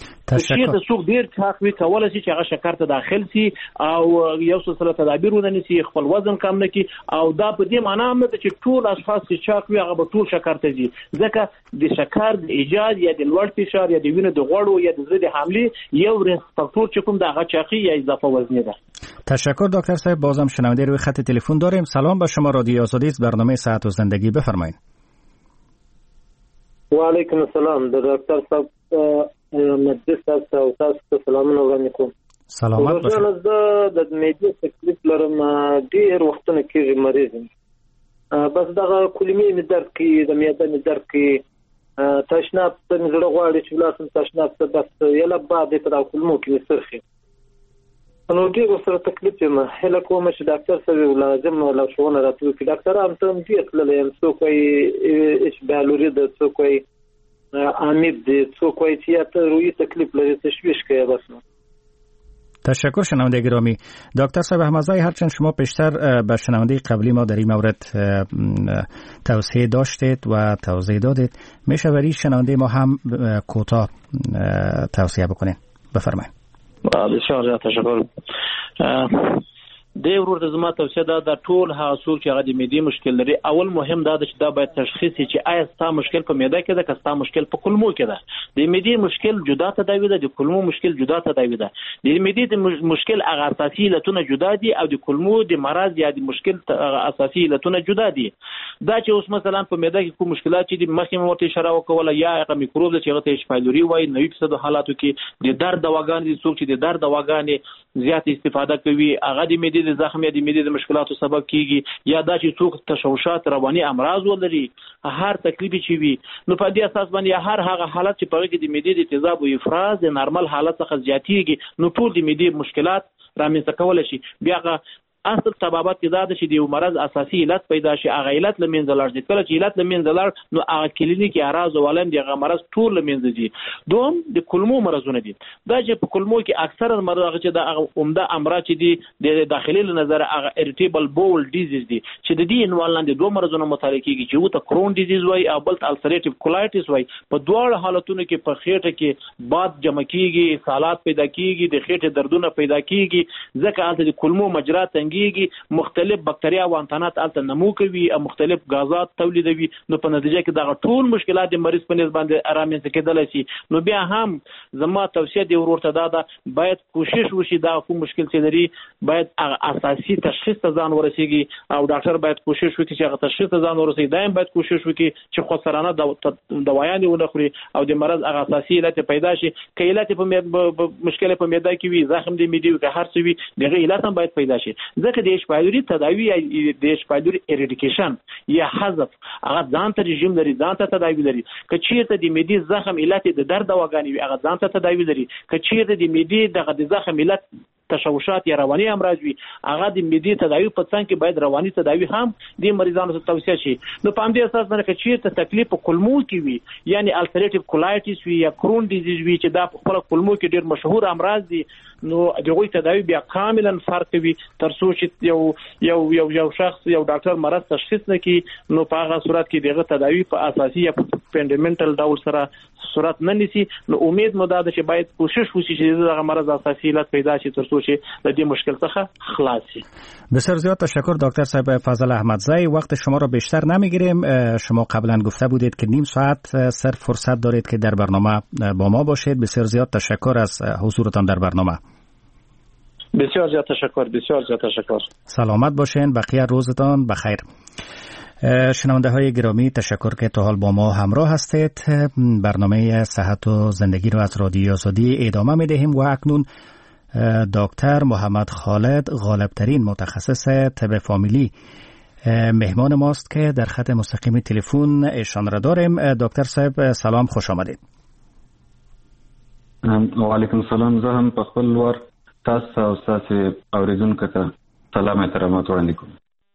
چې د څوک ډیر چاقي کولای شي چې هغه شکر ته داخل شي او یو څه تدابیر ونه نسی خپل وزن کم نه کی او دا په دې معنی هم نه چې ټول اشخاص چې چاقي هغه به ټول شکر ته ځي. ځکه د شکر د ایجاد یا د لوړ فشار یا د وینې د غوړو یا د زړه د حمله یو ریسک فاکتور چې کوم دغه چاقي یا اضافه وزن ده. تشکر دکتر صاحب. بازم شنونده روی خط تلفن داریم. سلام به شما. رادیو آزادی است، برنامه صحت و زندگی، بفرمایید. وعلیکم السلام. د ډاکټر صاحب مجلس تاسو ته سلامونه وړاندې کوم. سلامات باشئ. زه د معدې تکلیف لرم، ډېر وختونه کېږي مریض یم. بس دغه کولمې مې درد کوي، د معده مې درد کوي، تشناب ته مې زړه غواړي چې ولاړ شم تشناب ته، بس یله بعد په دغه کولمو کې مې سرخي. نو ډېر ورسره تکلیف یم. هیله کوم چې ډاکټر صاحب لازم لارښوونه راته وکړي. ډاکټران ته هم ډېر تللی یم، څوک وایي اچ بیالوري ده، څوک وایي امیب ده، څوک وایي چې یا ته روحي تکلیف لري تشویش کوي. بس تشکر شنونده گرامی. دکتر صاحب احمدزایی، هرچند شما پیشتر به شنونده قبلی ما در این مورد توضیح داشتید و توضیح دادید، میشه برای شنونده ما هم کوتاه توصیه بکنید؟ بفرمایید. بسیار زیاد تشکر. د ورور د زما توصیه دا ټول هغه څوک چې هغه د معدې مشکل لري، اول مهم دا چې دا باید تشخیص چې آیا ستا مشکل په معده کې ده که ستا مشکل په کولمو کې ده. د معدې مشکل جدا تداوی ده، د کولمو مشکل جدا تداوی ده. د معدې د مشکل هغه اساسي علتونه جدا دي او د کولمو د مرض یا د مشکل هغه اساسي علتونه جدا دي. دا چې اوس مثلا په معده کې کوم مشکلات چې د مخکې ورته اشاره وکوله یا هغه میکروب چې هغه ته اچ پایلوري وایي، 90% حالاتو کې د درد دواګانې دي. څوک چې د درد دواګانې زیات استفاده کوي هغه د معدې د زخم یا د معدې د مشکلاتو سبب کیږي، یا دا چې څوک تشوشات رواني امراض ولري، هر تکلیف چې وي. نو په دې اساس باندې هر هغه حالت چې په کې د معدې د تیزاب او افراز د نارمل حالت څخه زیاتېږي نو ټول د معدې مشکلات رامنځته کولای شي. بیا هغه اصل سببات کې دا ده چې د یو مرض اساسي علت پیدا شي، هغه علت له منځه لاړ شي. کله چې علت له منځه لاړ نو هغه کلینیکي اعراض او علائم دغه مرض ټول له منځه ځي. دوم د کولمو مرزونه دي. دا چې په کولمو کې اکثره مرض هغه چې د عمده امراض چې دي د داخلي له نظر هغه اریټیبل بول ډیزیز دي چې د دې عنوان لاندې دوه مرزونه مطالعه کیږي چې وته کرون ډیزیز وای او بل السریټیو کولایټس وای. په دواړو حالتونو کې په خېټه کې باد جمع کیږي، سالات پیدا کیږي، د خېټې دردونه پیدا کیږي، ځکه هلته د کولمو مجرا تنګيږي، مختلف بکتریا او انتانات الته نمو کوي او مختلف غازات تولیدوي. نو په نتیجه کې دا ټول مشکلات د مریض په نسبت باندې رامنځته کېدلی شي. نو بیا هم زما توصیه دی ورور ته دا ده باید کوشش وشي دا کوم مشکل چې لري باید اساسي تشخیص ته ځان ورسیږي او ډاکټر باید کوشش وکړي چې هغه تشخیص ته ځان ورسیږي. دایم باید کوشش وکړي چې خسرانه دوايان ونه خوري او د مرض هغه اساسي علت پیدا شي. که علت په مشکل په معده کې وي، زخم د معدې کې هر څه وي، دغه علت هم باید پیدا شي. ځکه د اچ پایلوري تداوی یا د اچ پایلوري اریډیکیشن یا حذف هغه ځان ته رژیم لري، ځان ته تداوی لري. که چیرته د معدې زخم علت د درد دواګانې وي هغه ځان ته تداوی لري. که چیرته د معدې دغه د زخم علت تشوشات یا رواني امراض وي هغه د معدې تداوی په څنګ کې باید رواني تداوی هم د مریضانو ته توصیه شي. نو په همدې اساس باندې چې ته تکلیف په کولمو کې وي یعنی السریټیو کولایټس وي یا کرون ډیزیز وي چې دا په خپل کولمو کې ډېر مشهور امراض دي نو دغه تداوی بیا کاملا فرق وي تر څو چې یو شخص یو ډاکټر مرض تشخیص نکړي نو په هغه صورت کې دغه تداوی په اساسي یا فندامنټل ډول سره صورت نه نیسي. نو امید مو دا ده چې باید کوشش وشي چې دغه مرض اساسي علت پیدا شي تر څو چې د دې مشکل څخه خلاص شي. بسیار زیاد تشکر دکتر صاحب فضل احمدزی. وقت شما را بیشتر نمیگیریم. شما قبلا گفته بودید که نیم ساعت صرف فرصت دارید که در برنامه با ما باشید. بسیار زیاد تشکر از حضورتان در برنامه. بسیار زیاد تشکر. سلامت باشین. بقیه روزتان بخیر. شنونده های گرامی تشکر که تا حال با ما همراه هستید. برنامه صحت و زندگی رو از رادیو آزادی ادامه می دهیم و اکنون دکتر محمد خالد غالبترین متخصص طب فامیلی مهمان ماست که در خط مستقیم تلفن ایشان را داریم. دکتر صاحب سلام، خوش آمدید. و علیکم السلام. زه هم په خپل ور تاسو او تاسو اوریدونکو ته سلام احترامات وړاندې کوم.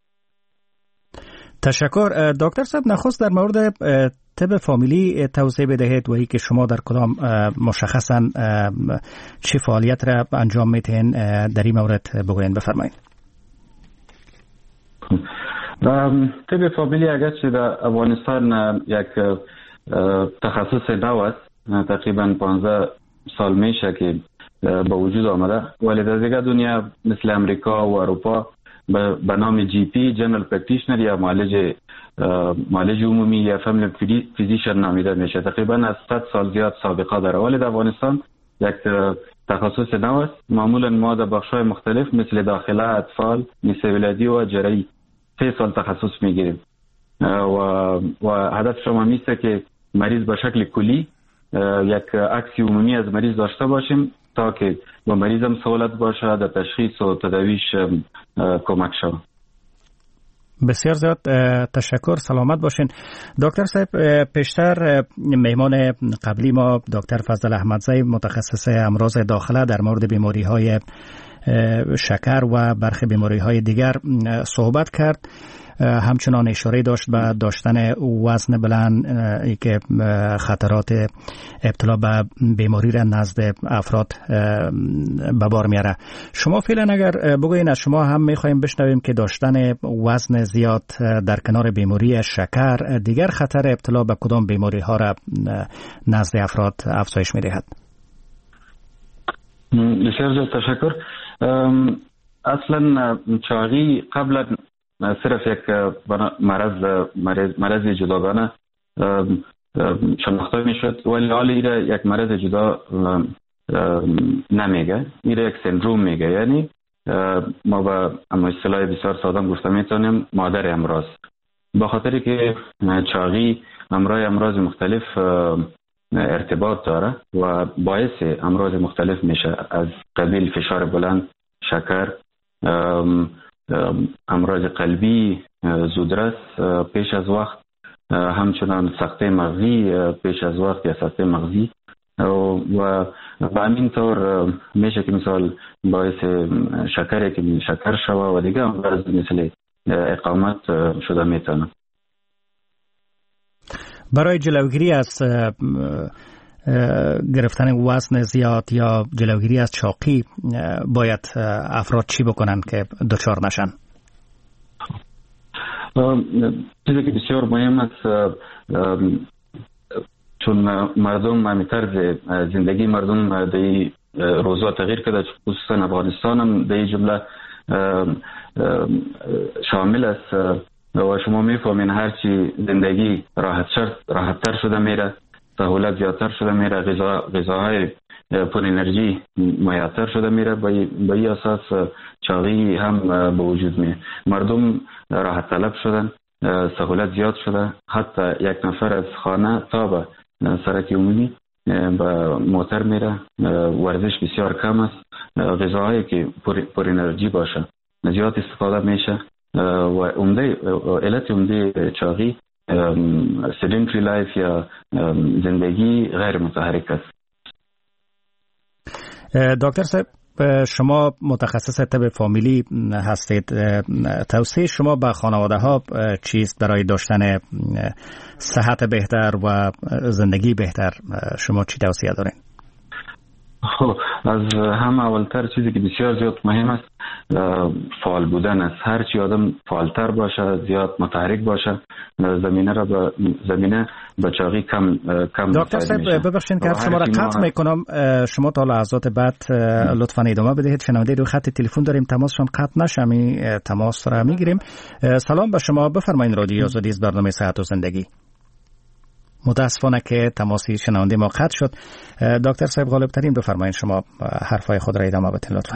تشکر. دکتر صاحب نخست در مورد طب فامیلی توضیح بدهید و که شما در کدام مشخصا چه فعالیت را انجام میتین در این مورد بگوین، بفرمایید. طب فامیلی اگرچه در افغانستان یک تخصص نو است، تقریبا 15 سال میشه که به وجود آمده، ولی در دیگر دنیا مثل امریکا و اروپا به نام جی پی جنرال پرکتیشنر یا معالج عمومی یا فامیلی فیزیشن نامیده میشه. تقریبا از 100 سال زیاد سابقه داره، ولی در افغانستان یک تخصص نو است. معمولا ما در بخش‌های مختلف مثل داخله، اطفال، نساء ولادی و جراحی 3 سال تخصص میگیریم و هدف شما میسته که مریض به شکل کلی یک عکس عمومی از مریض داشته باشیم تا که با مریض هم سهولت باشه در تشخیص و تداویش کمک شود. بسیار زیاد تشکر. سلامت باشین. دکتر صاحب پیشتر مهمان قبلی ما دکتر فضل احمدزی متخصص امراض داخله در مورد بیماری های شکر و برخی بیماری های دیگر صحبت کرد. همچنان اشاره داشت به داشتن وزن بلند که خطرات ابتلا به بیماری را نزد افراد به بار میاره. شما فعلا اگر بگوین از شما هم میخوایم بشنویم که داشتن وزن زیاد در کنار بیماری شکر دیگر خطر ابتلا به کدام بیماری ها را نزد افراد افزایش میدهد؟ بسیار تشکر. اصلا چاقی قبلا صرف یک مرض جداگانه شناخته میشد، ولی حال ایره یک مرض جدا نمیگه، ایره یک سندروم میگه. یعنی ما با اصطلاح بسیار ساده گفته میتونیم مادر امراض، با خاطری که چاقی امراض مختلف ارتباط داره و باعث امراض مختلف میشه، از قبیل فشار بلند، شکر، امراض قلبی، زودرس پیش از وقت، همچنان سکته مغزی پیش از وقت یا سکته مغزی و به همین طور میشه که مثال باعث شکر که شکر شوه و دیگه امراض مثل اقامت شده میتونه. برای جلوگیری از گرفتن وزن زیاد یا جلوگیری از چاقی باید افراد چی بکنن که دچار نشن؟ چیزی که بسیار مهم است، چون مردم همین طرز زندگی مردم در روزا تغییر کرده، خصوصا افغانستان هم در جمله شامل است و شما میفهمین هرچی زندگی راحت‌تر شده میره، سهولت زیادتر شده میره، غذاهای پر انرژی میسر شده میره، به این اساس چاقی هم به وجود میاد. مردم راحت طلب شدن، سهولت زیاد شده، حتی یک نفر از خانه تا به سرک عمومی به موتر میره، ورزش بسیار کم است، غذاهایی که پر انرژی باشه زیاد استفاده میشه و علت عمده چاقی sedentary life یا زندگی غیر متحرک است. دکتر صاحب شما متخصص طب فامیلی هستید. توصیه شما به خانواده ها چیست برای داشتن صحت بهتر و زندگی بهتر؟ شما چی توصیه دارین؟ خب از همه اولتر چیزی که بسیار زیاد مهم است فعال بودن است. هر چی آدم فعالتر باشه، زیاد متحرک باشه، زمینه به چاقی کم دکتر صاحب ببخشید که شما را قطع میکنم. شما تا لحظات بعد لطفا ادامه بدهید. شنونده رو خط تلفن داریم، تماسشون قطع نشه، تماس را میگیریم. سلام به شما، بفرمایید. رادیو آزادی از برنامه صحت و زندگی. متاسفانه که تماسی شنونده ما قطع شد. دکتر صاحب غالب ترین بفرمایید، شما حرفای خود را ادامه بدید لطفا.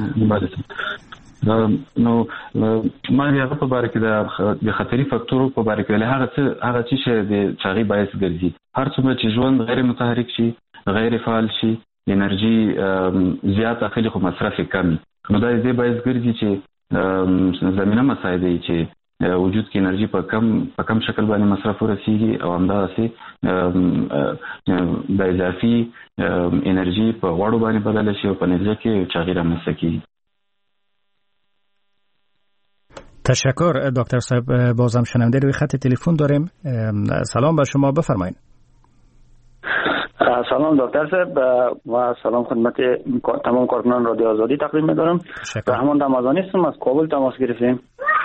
نو ما یې په باره کې د خطري فاکتورو په باره کې هغه څه چې د چاغي باعث ګرځي. هر څومره چې ژوند غیر متحرک شي، غیر فعال شي، انرژي زیات اخلي خو مصرف کم. نو دا دې باعث ګرځي چې زمينه مسایل چې وجود کې انرژي په کم شکل باندې مصرف ورسیږي او همداسې د اضافي انرژي په غوړو باندې بدل شي او په نتیجه کې چاغي رامنځته کیږي. تشکر دکتر صاحب. بازم شنونده روی خط تلفن داریم. سلام به شما، بفرمایید. سلام دکتر صاحب و سلام خدمت تمام کارکنان رادیو آزادی تقدیم می‌کنم. رحمان رمضانی هستم، از کابل تماس گرفتیم.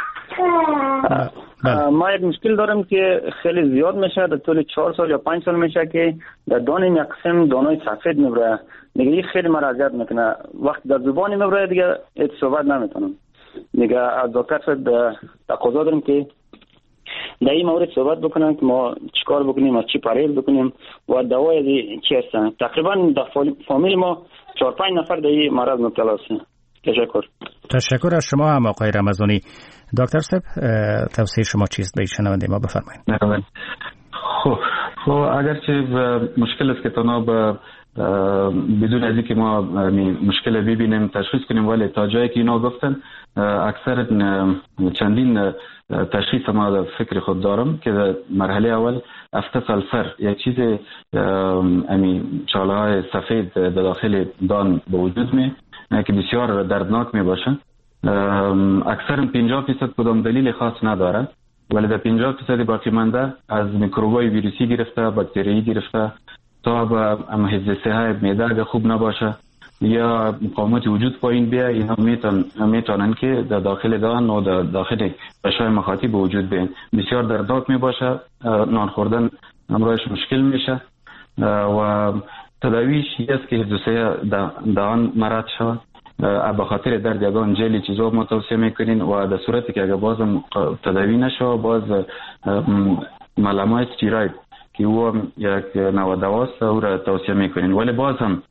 ما یک مشکل دارم که خیلی زیاد میشه، در طول 4 سال یا 5 سال میشه که در دانه یک قسم دانای سفید میبره. دیگه این خیلی مرا اذیت میکنه. وقتی در زبانی میبره دیگه هیچ صحبت نمیتونم. دیگه از دکتر صاحب تقاضا دارم که در این مورد صحبت بکنم که ما چیکار بکنیم، از چی پرهیز بکنیم و دوای چی هستن. تقریبا در فامیل ما 4-5 نفر در این مرض مبتلا هستن. تشکر از شما هم آقای رمضانی. دکتر صاحب توصیه شما چیست به شنونده ما؟ بفرمایید. خب اگرچه مشکل است که تنها بدون از اینکه ما مشکل ببینیم تشخیص کنیم، ولی تا جایی که اینا گفتن اکثر چندین تشخیص ما در فکر خود دارم که در مرحله اول افت الفر یک چیز چاله های سفید در داخل دان به وجود می که بسیار دردناک می باشه. اکثر 50% کدام دلیل خاص نداره، ولی در 50% باقی مانده از میکروبای ویروسی گرفته، باکتریایی گرفته تا به حفظ صحت معده اگه خوب نباشه یا مقاومت وجود پایین بیاد، اینا میتونن که در داخل دهان و در داخل غشای مخاطی به وجود بیان. بسیار دردناک می باشه، نان خوردن همراهش مشکل میشه و تداویش است که حفظ صحت دهان مرد شود. به خاطر درد یگان جلی چیزا ما توصیه میکنین و در صورتی که اگر بازم تداوی نشه باز ملامای استیروید که او یک نوع دواست او را توصیه میکنین، ولی باز هم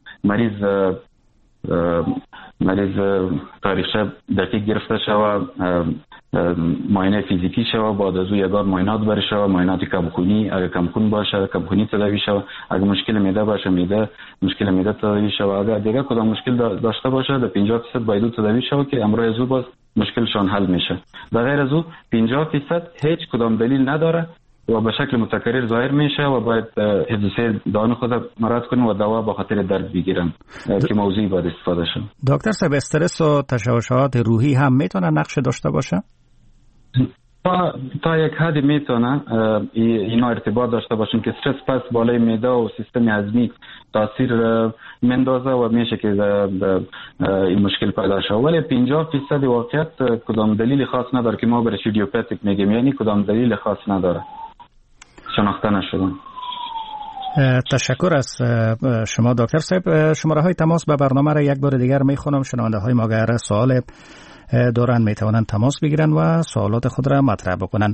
مریض تاریخچه دقیق گرفته شوه، معاینه فیزیکی شوه، بعد از او یگان معاینات بر شوه، معاینات کمخونی، اگر کمخون باشه کمخونی تداوی شوه، اگر مشکل معده باشه مشکل معده تداوی شوه، اگر دیگه کدام مشکل داشته باشه در 50% باید تداوی شوه که امروز از او باز مشکلشان حل میشه. در غیر از او 50% هیچ کدام دلیل نداره و به شکل متکرر ظاهر میشه و باید حفظ دهان خود مراد کنیم و دوا به خاطر درد بگیرن که موضوعی باید استفاده شه. دکتر صاحب استرس و تشوشات روحی هم میتونه نقش داشته باشه؟ تا یک حدی میتونه اینا ارتباط داشته باشن که استرس پس بالای معده و سیستم هضمی تاثیر مندازه و میشه که این مشکل پیدا شه، ولی 50% واقعیت کدام دلیل خاص نداره که ما برای ایدیوپاتیک میگیم، یعنی کدام دلیل خاص نداره، شناخته نشدن. تشکر از شما دکتر صاحب. شماره های تماس به برنامه را یک بار دیگر میخونم. شنونده های ما اگر سوال دارن میتوانند تماس بگیرن و سوالات خود را مطرح بکنن.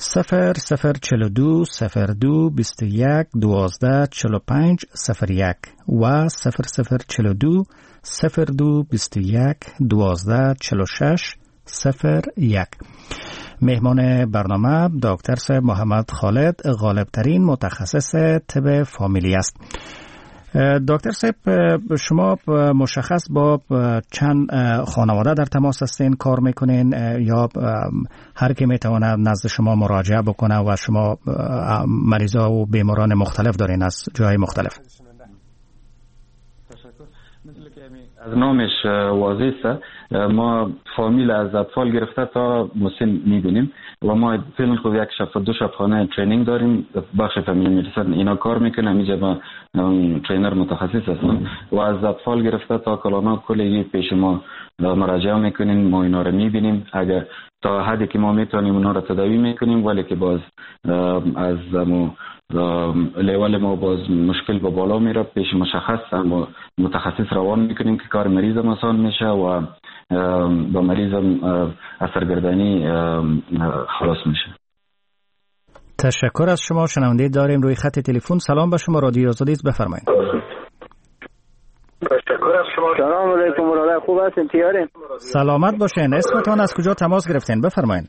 0042 02 21 12 45 01 و 0042 02 21 12 46 01. مهمان برنامه دکتر صاحب محمد خالد غالب ترین متخصص طب فامیلی است. دکتر صاحب شما مشخص با چند خانواده در تماس هستین، کار میکنین یا هر کی میتونه نزد شما مراجعه بکنه و شما مریضا و بیماران مختلف دارین از جای مختلف؟ تشکر. مثل که از نامش واضح است. ما فامیل از اطفال گرفته تا مسن می‌بینیم و ما فعلا خود یک شفت دو شفخانه ترینینگ داریم. بخش فامیلی مدیسن اینا کار میکنه. اینجا ما ترینر متخصص هستم و از اطفال گرفته تا کلانا کلی پیش ما مراجعه میکنیم. ما اینا رو می‌بینیم. اگر تا حدی که ما میتونیم اونا رو تداوی میکنیم، ولی که باز از لیول ما باز مشکل به بالا میره، پیش مشخص اما متخصص روان میکنیم که کار مریض آسان میشه و با مریض اثرگردانی خلاص میشه. تشکر از شما. شنونده داریم روی خط تلفن. سلام به شما، رادیو آزادی است، بفرمایید. تشکر از شما. سلام علیکم برادر، خوب هستین؟ تیارین؟ سلامت باشین. اسمتون از کجا تماس گرفتین؟ بفرمایید.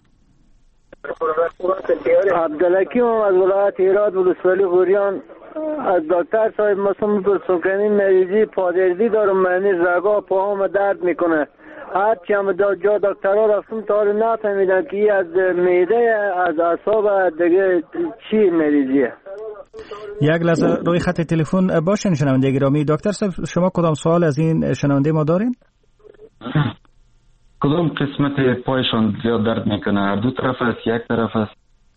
عبدالحکیم از ولایت هرات ولسوالی غوریان. از دکتر صاحب مسئول پرسون کنین مریضی پادردی دارم، معنی رگا پاهم درد میکنه. هرچی هم جا دکترها رفتم تا حالا نفهمیدن که از معده از اعصاب دیگه چی مریضیه. یک لحظه روی خط تلفن باشین شنونده گرامی. دکتر صاحب شما کدام سوال از این شنونده ما دارین؟ کدام قسمت پایشان زیاد درد میکنه؟ هر دو طرف است، یک طرف است؟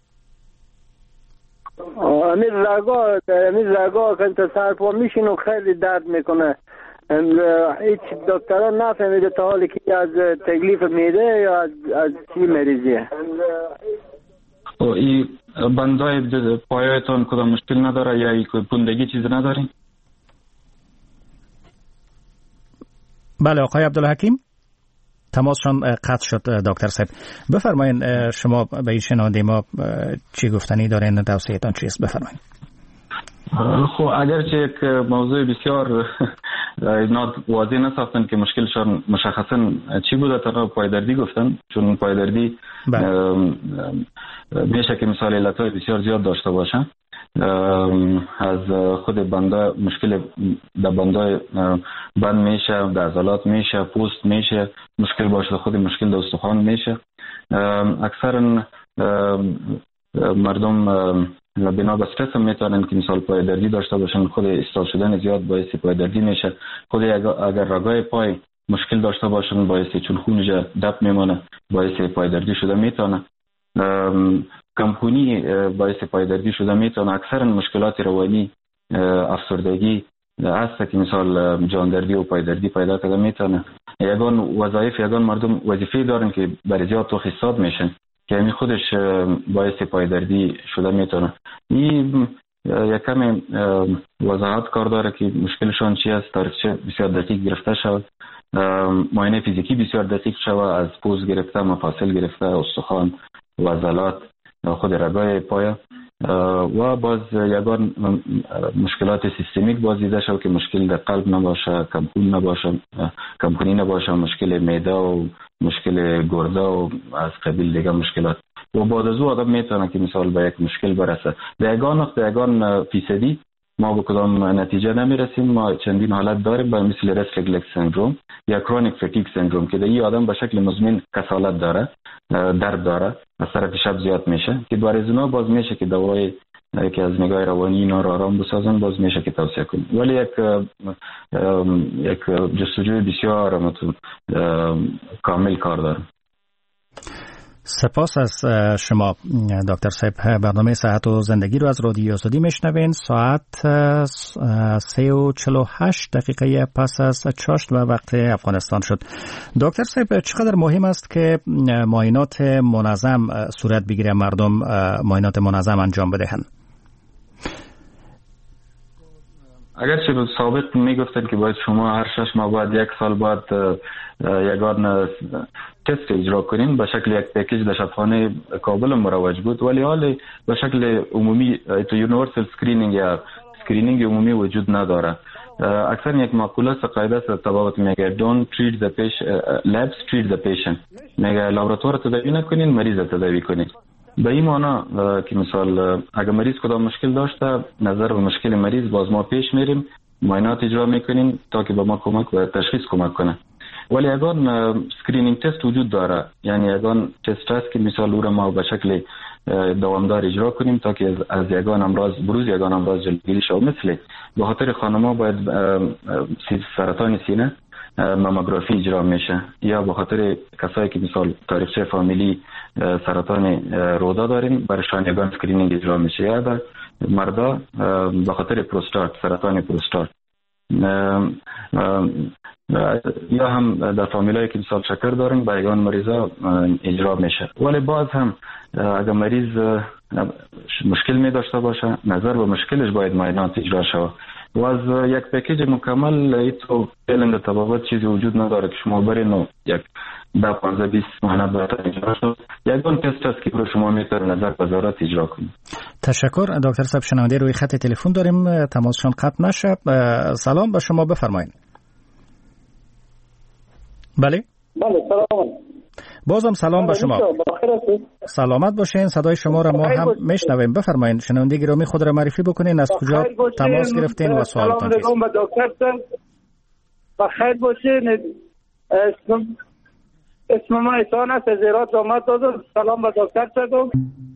امیر رگا که سر پا میشین و خیلی درد میکنه. هیچ دکترها نفهمیده تا حالی که از تکلیف میده یا از چی مریضیه. این بندای پایتان کدام مشکل نداره یا پوندگی چیز ندارین؟ بله آقای عبدالحکیم، تماسشان قطع شد. دکتر صاحب بفرمایید شما به این شنونده ما چی گفتنی دارین؟ توصیه‌تان چیست؟ بفرمایید. خب اگرچه یک موضوع بسیار واضح نساختن که مشکلشان مشخصا چی بوده، تا پایدردی گفتن، چون پایدردی میشه که مثال علتهای بسیار زیاد داشته باشن. از خود بنده مشکل در بنده بند میشه، در عضلات میشه، پوست میشه مشکل باشه، خود مشکل در استخوان میشه. اکثرا مردم بنا به استرس هم میتونن که مثال پایدردی داشته باشن. خود استرس شدن زیاد باعث پایدردی میشه. خود اگر رگای پای مشکل داشته باشن باعث چون خونجا دپ میمونه باعث پایدردی شده میتونه. کمخونی باعث پایدردی شده میتونه. اکثرا مشکلات روانی، افسردگی هست که مثال جاندردی و پایدردی پیدا کرده میتونه. یگان مردم وظیفه دارن که برای زیاد تو حساب میشن که همین خودش باعث پایدردی شده میتونه. این یکم وضاحت کار داره که مشکلشان چی است، تاریخچه بسیار دقیق گرفته شود، معاینه فیزیکی بسیار دقیق شود، از پوست گرفته، مفاصل گرفته، استخوان و عضلات، خود رگای پای و باز یگان مشکلات سیستمیک باز دیده شد که مشکل در قلب نباشه، کمخونی نباشه، مشکل معده و مشکل گرده و از قبیل دیگه مشکلات. و بعد از او آدم میتونه که مثال به یک مشکل برسه. در یگان فیصدی ما به کدام نتیجه نمیرسیم. ما چندین حالت داریم با مثل رست ریفلکس سندروم یا کرونیک فتیگ سندروم که در این آدم به شکل مزمن کسالت داره، درد داره، از طرف شب زیاد میشه که برای اونا باز میشه که دوای که از نگاه روانی اینا رو آرام بسازن باز میشه که توصیه کنیم. ولی یک جستجوی بسیار کامل کار داره. سپاس از شما دکتر صاحب. برنامه صحت و زندگی رو از رادیو آزادی میشنوین. ساعت 3:48 دقیقه پس از چاشت و وقت افغانستان شد. دکتر صاحب چقدر مهم است که معاینات منظم صورت بگیره، مردم معاینات منظم انجام بدهند؟ اگرچه سابق میگفتن که باید شما هر 6 ماه بعد 1 سال بعد یگان تست اجرا کنین، به شکل یک پکیج در شفاخانه کابل مروج بود، ولی حال به شکل عمومی تو یونیورسال اسکرینینگ یا اسکرینینگ عمومی وجود نداره. اکثر یک مقوله است، قاعده است تبابت میگه don't treat the patient, labs treat the patient. میگه لابراتوار تداوی نکنین، مریض تداوی کنین. به این معنا که مثال اگر مریض کدام مشکل داشته، نظر به مشکل مریض باز ما پیش میریم، معاینات اجرا میکنیم تا که به ما کمک و تشخیص کمک کنه. ولی یگان اسکرینینگ تست وجود داره، یعنی یگان تست هست که مثال او را ما به شکل دوامدار اجرا کنیم تا که از یگان امراض بروز یگان امراض جلوگیری شود. مثل به خاطر خانم‌ها باید سرطان سینه ماموگرافی اجرا میشه، یا به خاطر کسایی که مثال تاریخچه فامیلی سرطان روده داریم برایشان یگان اسکرینینگ اجرا میشه، یا در مردا به خاطر پروستات سرطان پروستات، یا هم در فامیلایی که مثال شکر دارن برای یگان مریضا اجرا میشه. ولی باز هم اگر مریض مشکل می داشته باشه نظر به مشکلش باید معاینات اجرا شود و از یک پکیج مکمل ایتو فعلا در طبابت چیزی وجود نداره که شما برین یک 10-15-20 مهلت براتون اجرا شد. یگان تست است که برای شما میتونه نظر وزارت اجرا کنید. تشکر دکتر صاحب. شنونده روی خط تلفن داریم، تماسشون قطع نشه. سلام به شما، بفرمایید. بله سلام. بازم سلام به شما. سلامت باشین. صدای شما را ما هم میشنویم. بفرمایید شنونده گرامی خود را معرفی بکنین، از کجا تماس گرفتین و سوالتان چیست؟ سلام علیکم دکتر صاحب. بخیر باشین. اسم ما احسان است، از هرات آمد دادم. سلام به دکتر صاحب.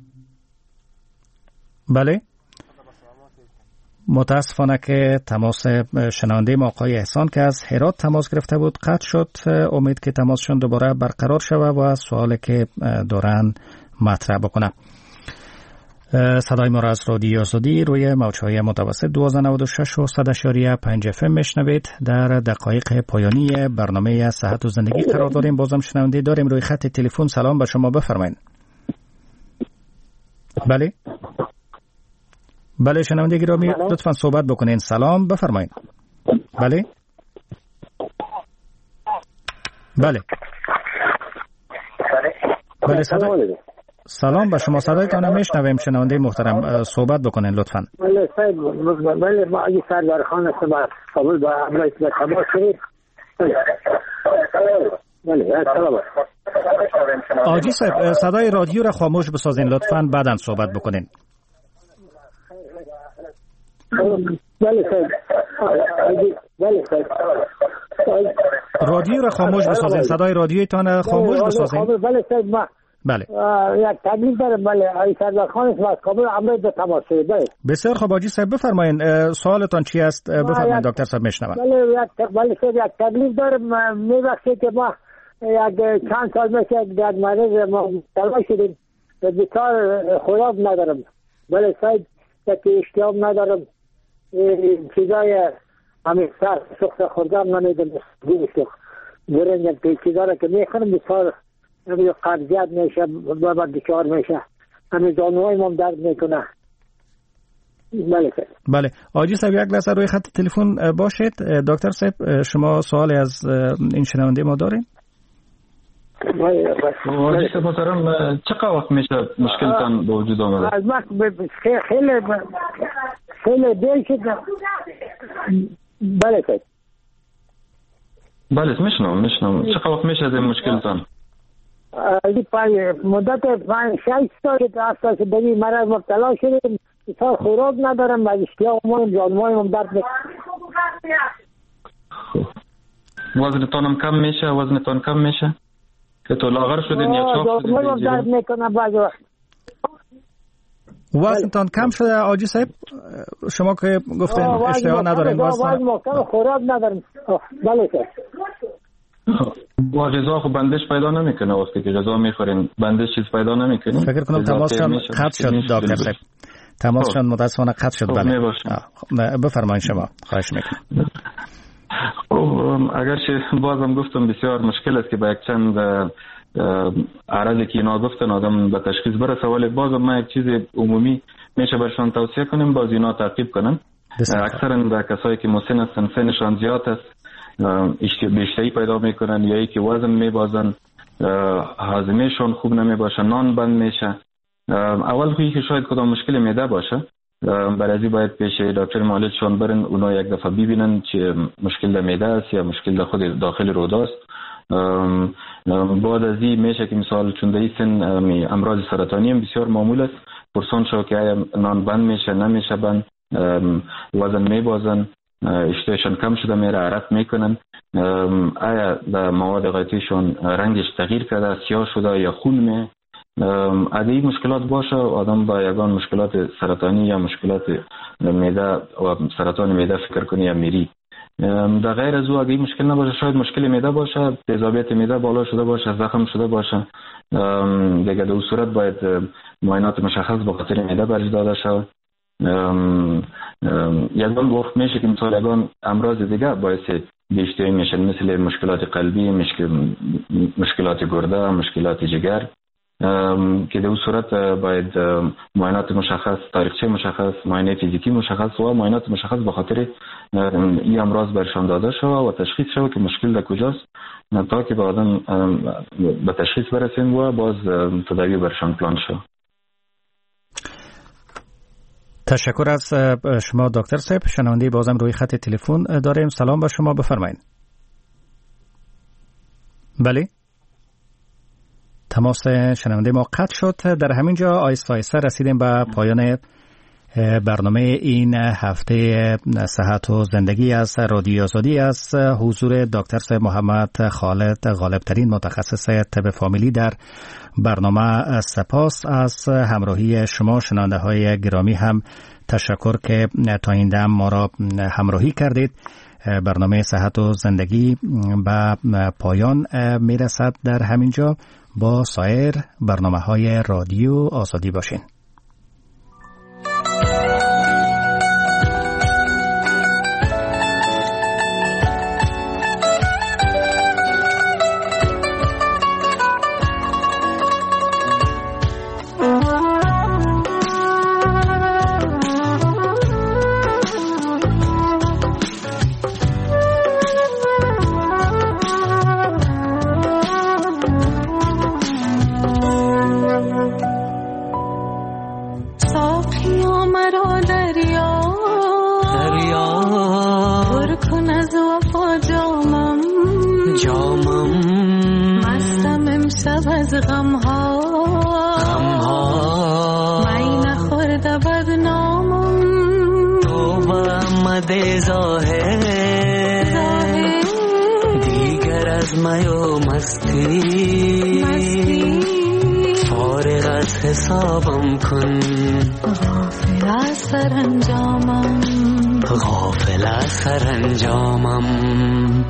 بله متاسفانه که تماس شنونده ما آقای احسان که از هرات تماس گرفته بود قطع شد. امید که تماسشون دوباره برقرار شود و سوالی که دارن مطرح بکنه. صدای ما را از رادیو آزادی روی موج‌های متوسط 1296 و 100.5 FM میشنوید. در دقایق پایانی برنامه صحت و زندگی قرار داریم. بازم شنونده داریم روی خط تلفن. سلام به شما، بفرمایید. بله شنونده گرامی لطفاً صحبت بکنین. سلام، بفرمایید. بله سلام به شما، صدایتان میشنویم. شنونده محترم صحبت بکنین لطفاً. بله صاحب، بله ما اگه سردارخان هستم از کابل با امروز به تماس شدید. بله سلام. آجی صاحب صدای رادیو را خاموش بسازین لطفاً، بعداً صحبت بکنین. بله صاحب. رادیو را خاموش بسازین، صدای رادیویتان خاموش بسازین. بله صاحب ما بله یک تبلیغ دارم. بله آقای سردار خان است از کابل امروز به تماس شدید. بله بسیار خوب آجی صاحب، بفرمایید سوالتان چی است؟ بفرمایید دکتر صاحب میشنوم. بله صاحب یک تبلیغ دارم. میبخشید که ما یک چند سال میشه در مریض ما مبتلا شدیم، بیکار خوراک ندارم. بله صاحب که اشتیام ندارم، چیزای همین سر سخت خوردم نمیدم، برنجم که چیزا را که میخورم بسیار قبضیت میشه، بابا دچار میشه، همین زانوهای ما درد میکنه. بله صاحب. بله آجی صاحب یک لحظه روی خط تلفن باشید. دکتر صاحب شما سوالی از این شنونده ما دارین؟ آجی صاحب محترم چقدر وقت میشه مشکلتان به وجود آمده؟ از وقت خیلی دیر شد. بله صاحب. بله میشنم. چقدر وقت میشه از این مشکلتان؟ مدت 5-6 سال است که به این مرض مبتلا شدیم، بسیار خوراک ندارم و اشتیاقم جانمایم درد میکنه. وزنتان کم میشه؟ که تو لاغر شدین یا چاق شدین؟ جانمایم درد میکنه بعضی وقت. وزنتان کم شده آجی صاحب؟ شما که گفتین اشتها ندارین وزن خوراک ندارم. بله صاحب. و غذا خب بندش پیدا نمیکنه. وقتی که غذا میخورین بندش چیز پیدا نمیکنه. فکر کنم تماسشان قطع شد دکتر صاحب. تماسشان متاسفانه قطع شد. بله بفرمایید شما، خواهش میکنم. اگرچه بازم گفتم بسیار مشکل است که با یک چند عرضی که اینا گفتن آدم به تشخیص برسه، ولی بازم ما یک چیز عمومی میشه برشان توصیه کنیم باز اینا تعقیب کنن. اکثرا در کسایی که مسن هستن سنشان زیاد است، بیشتری پیدا میکنن یا ای که وزن میبازن، هاضمهشون خوب نمیباشه، نان بند میشه. اول خویی که شاید کدام مشکل معده باشه، برای باید پیش دکتر معالجشون برن، اونا یک دفعه ببینن چه مشکل در معده است یا مشکل در خود داخل روده است. بعد از این میشه که مثال چون در این سن امراض سرطانی هم بسیار معمول است، پرسان شو که آیا نان بند میشه نمیشه بند، وزن میبازن، اشتهاشون کم شده میره، عرق میکنن، آیا در مواد غذاییشون رنگش تغییر کرده، سیاه شده یا خون اگه مشکلات باشه آدم با یگان مشکلات سرطانی یا مشکلات معده و سرطان معده فکر کنه یا میری. در غیر از او اگه مشکل نباشه شاید مشکل معده باشه، تیزابیت معده بالا شده باشه، زخم شده باشه، دیگه در صورت باید معاینات مشخص به خاطر معده برش داده شود. یگان گفت میشه که مثلا یگان امراض دیگه باعث بیشتری میشن مثل مشکلات قلبی، مشکلات گرده، مشکلات جگر که در صورت باید معاینات مشخص، تاریخچه مشخص، معاینه فیزیکی مشخص و معاینات مشخص به خاطر این امراض برشان داده شود و تشخیص شود که مشکل در کجاست تا که به آدم به تشخیص برسیم و باز تداوی برشان پلان شود. تشکر از شما دکتر صاحب. شنونده بازم روی خط تلفن داریم. سلام با شما، بفرمایید. بله، تماس شنونده ما قطع شد. در همین جا آیسته آیسته رسیدیم به پایان برنامه این هفته صحت و زندگی از رادیو آزادی. از حضور دکتر صاحب محمد خالد غالبترین متخصص طب فامیلی در برنامه سپاس. از همراهی شما شنونده های گرامی هم تشکر که تا این دم ما را همراهی کردید. برنامه صحت و زندگی به پایان میرسد. در همین جا با سایر برنامه‌های رادیو آزادی باشین. دیگر از میو مستی فارغ از حسابم کن، غافل از سرانجامم، غافل از سرانجامم.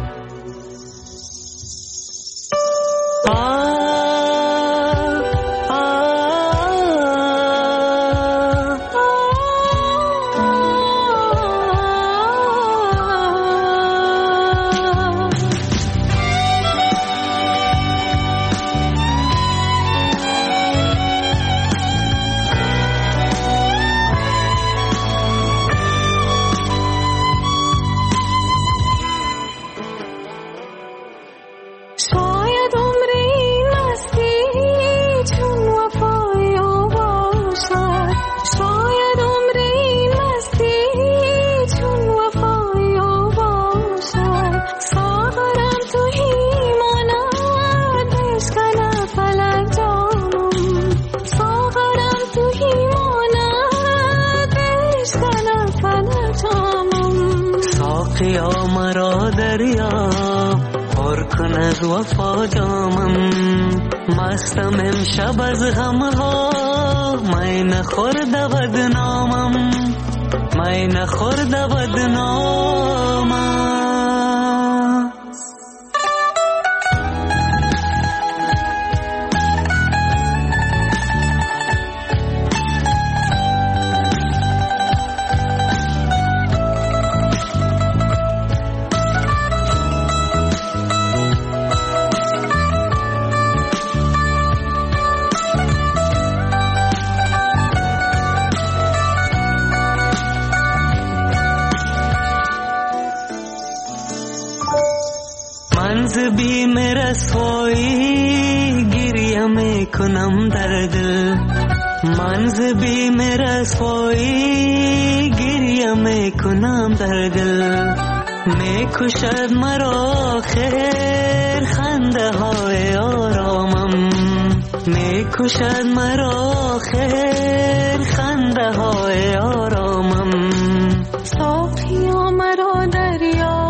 از وفا جامم مستم امشب از غمها، می نخورد بدنامم، می نخورد بدنامم. بیم رسوایی گریه میکنم در دل، منز بیم رسوایی گریه میکنم در دل، میکشد مرا خیر خنده های آرامم، میکشد مرا خیر خنده های آرامم. ساقیا مرا دریا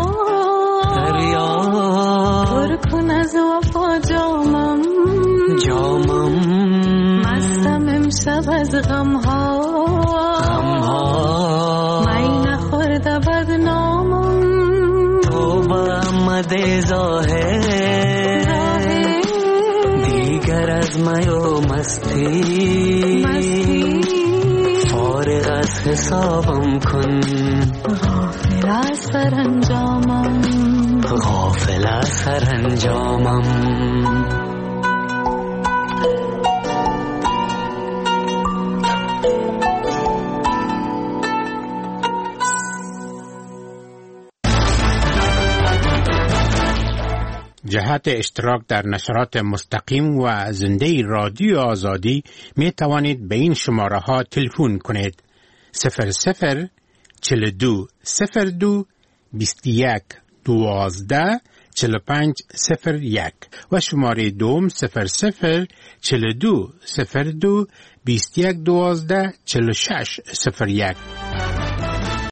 پر کن از وفا جامم، جامم کرده ظاهر دیگر از می و مستی فارغ از حسابم کن غافل از سرانجامم غافل از سرانجامم جهت اشتراک در نشرات مستقیم و زنده رادیو آزادی می توانید به این شماره ها تلفن کنید 00 42 02 21 12 45 01 و شماره دوم 00 42 02 21 12 46 01.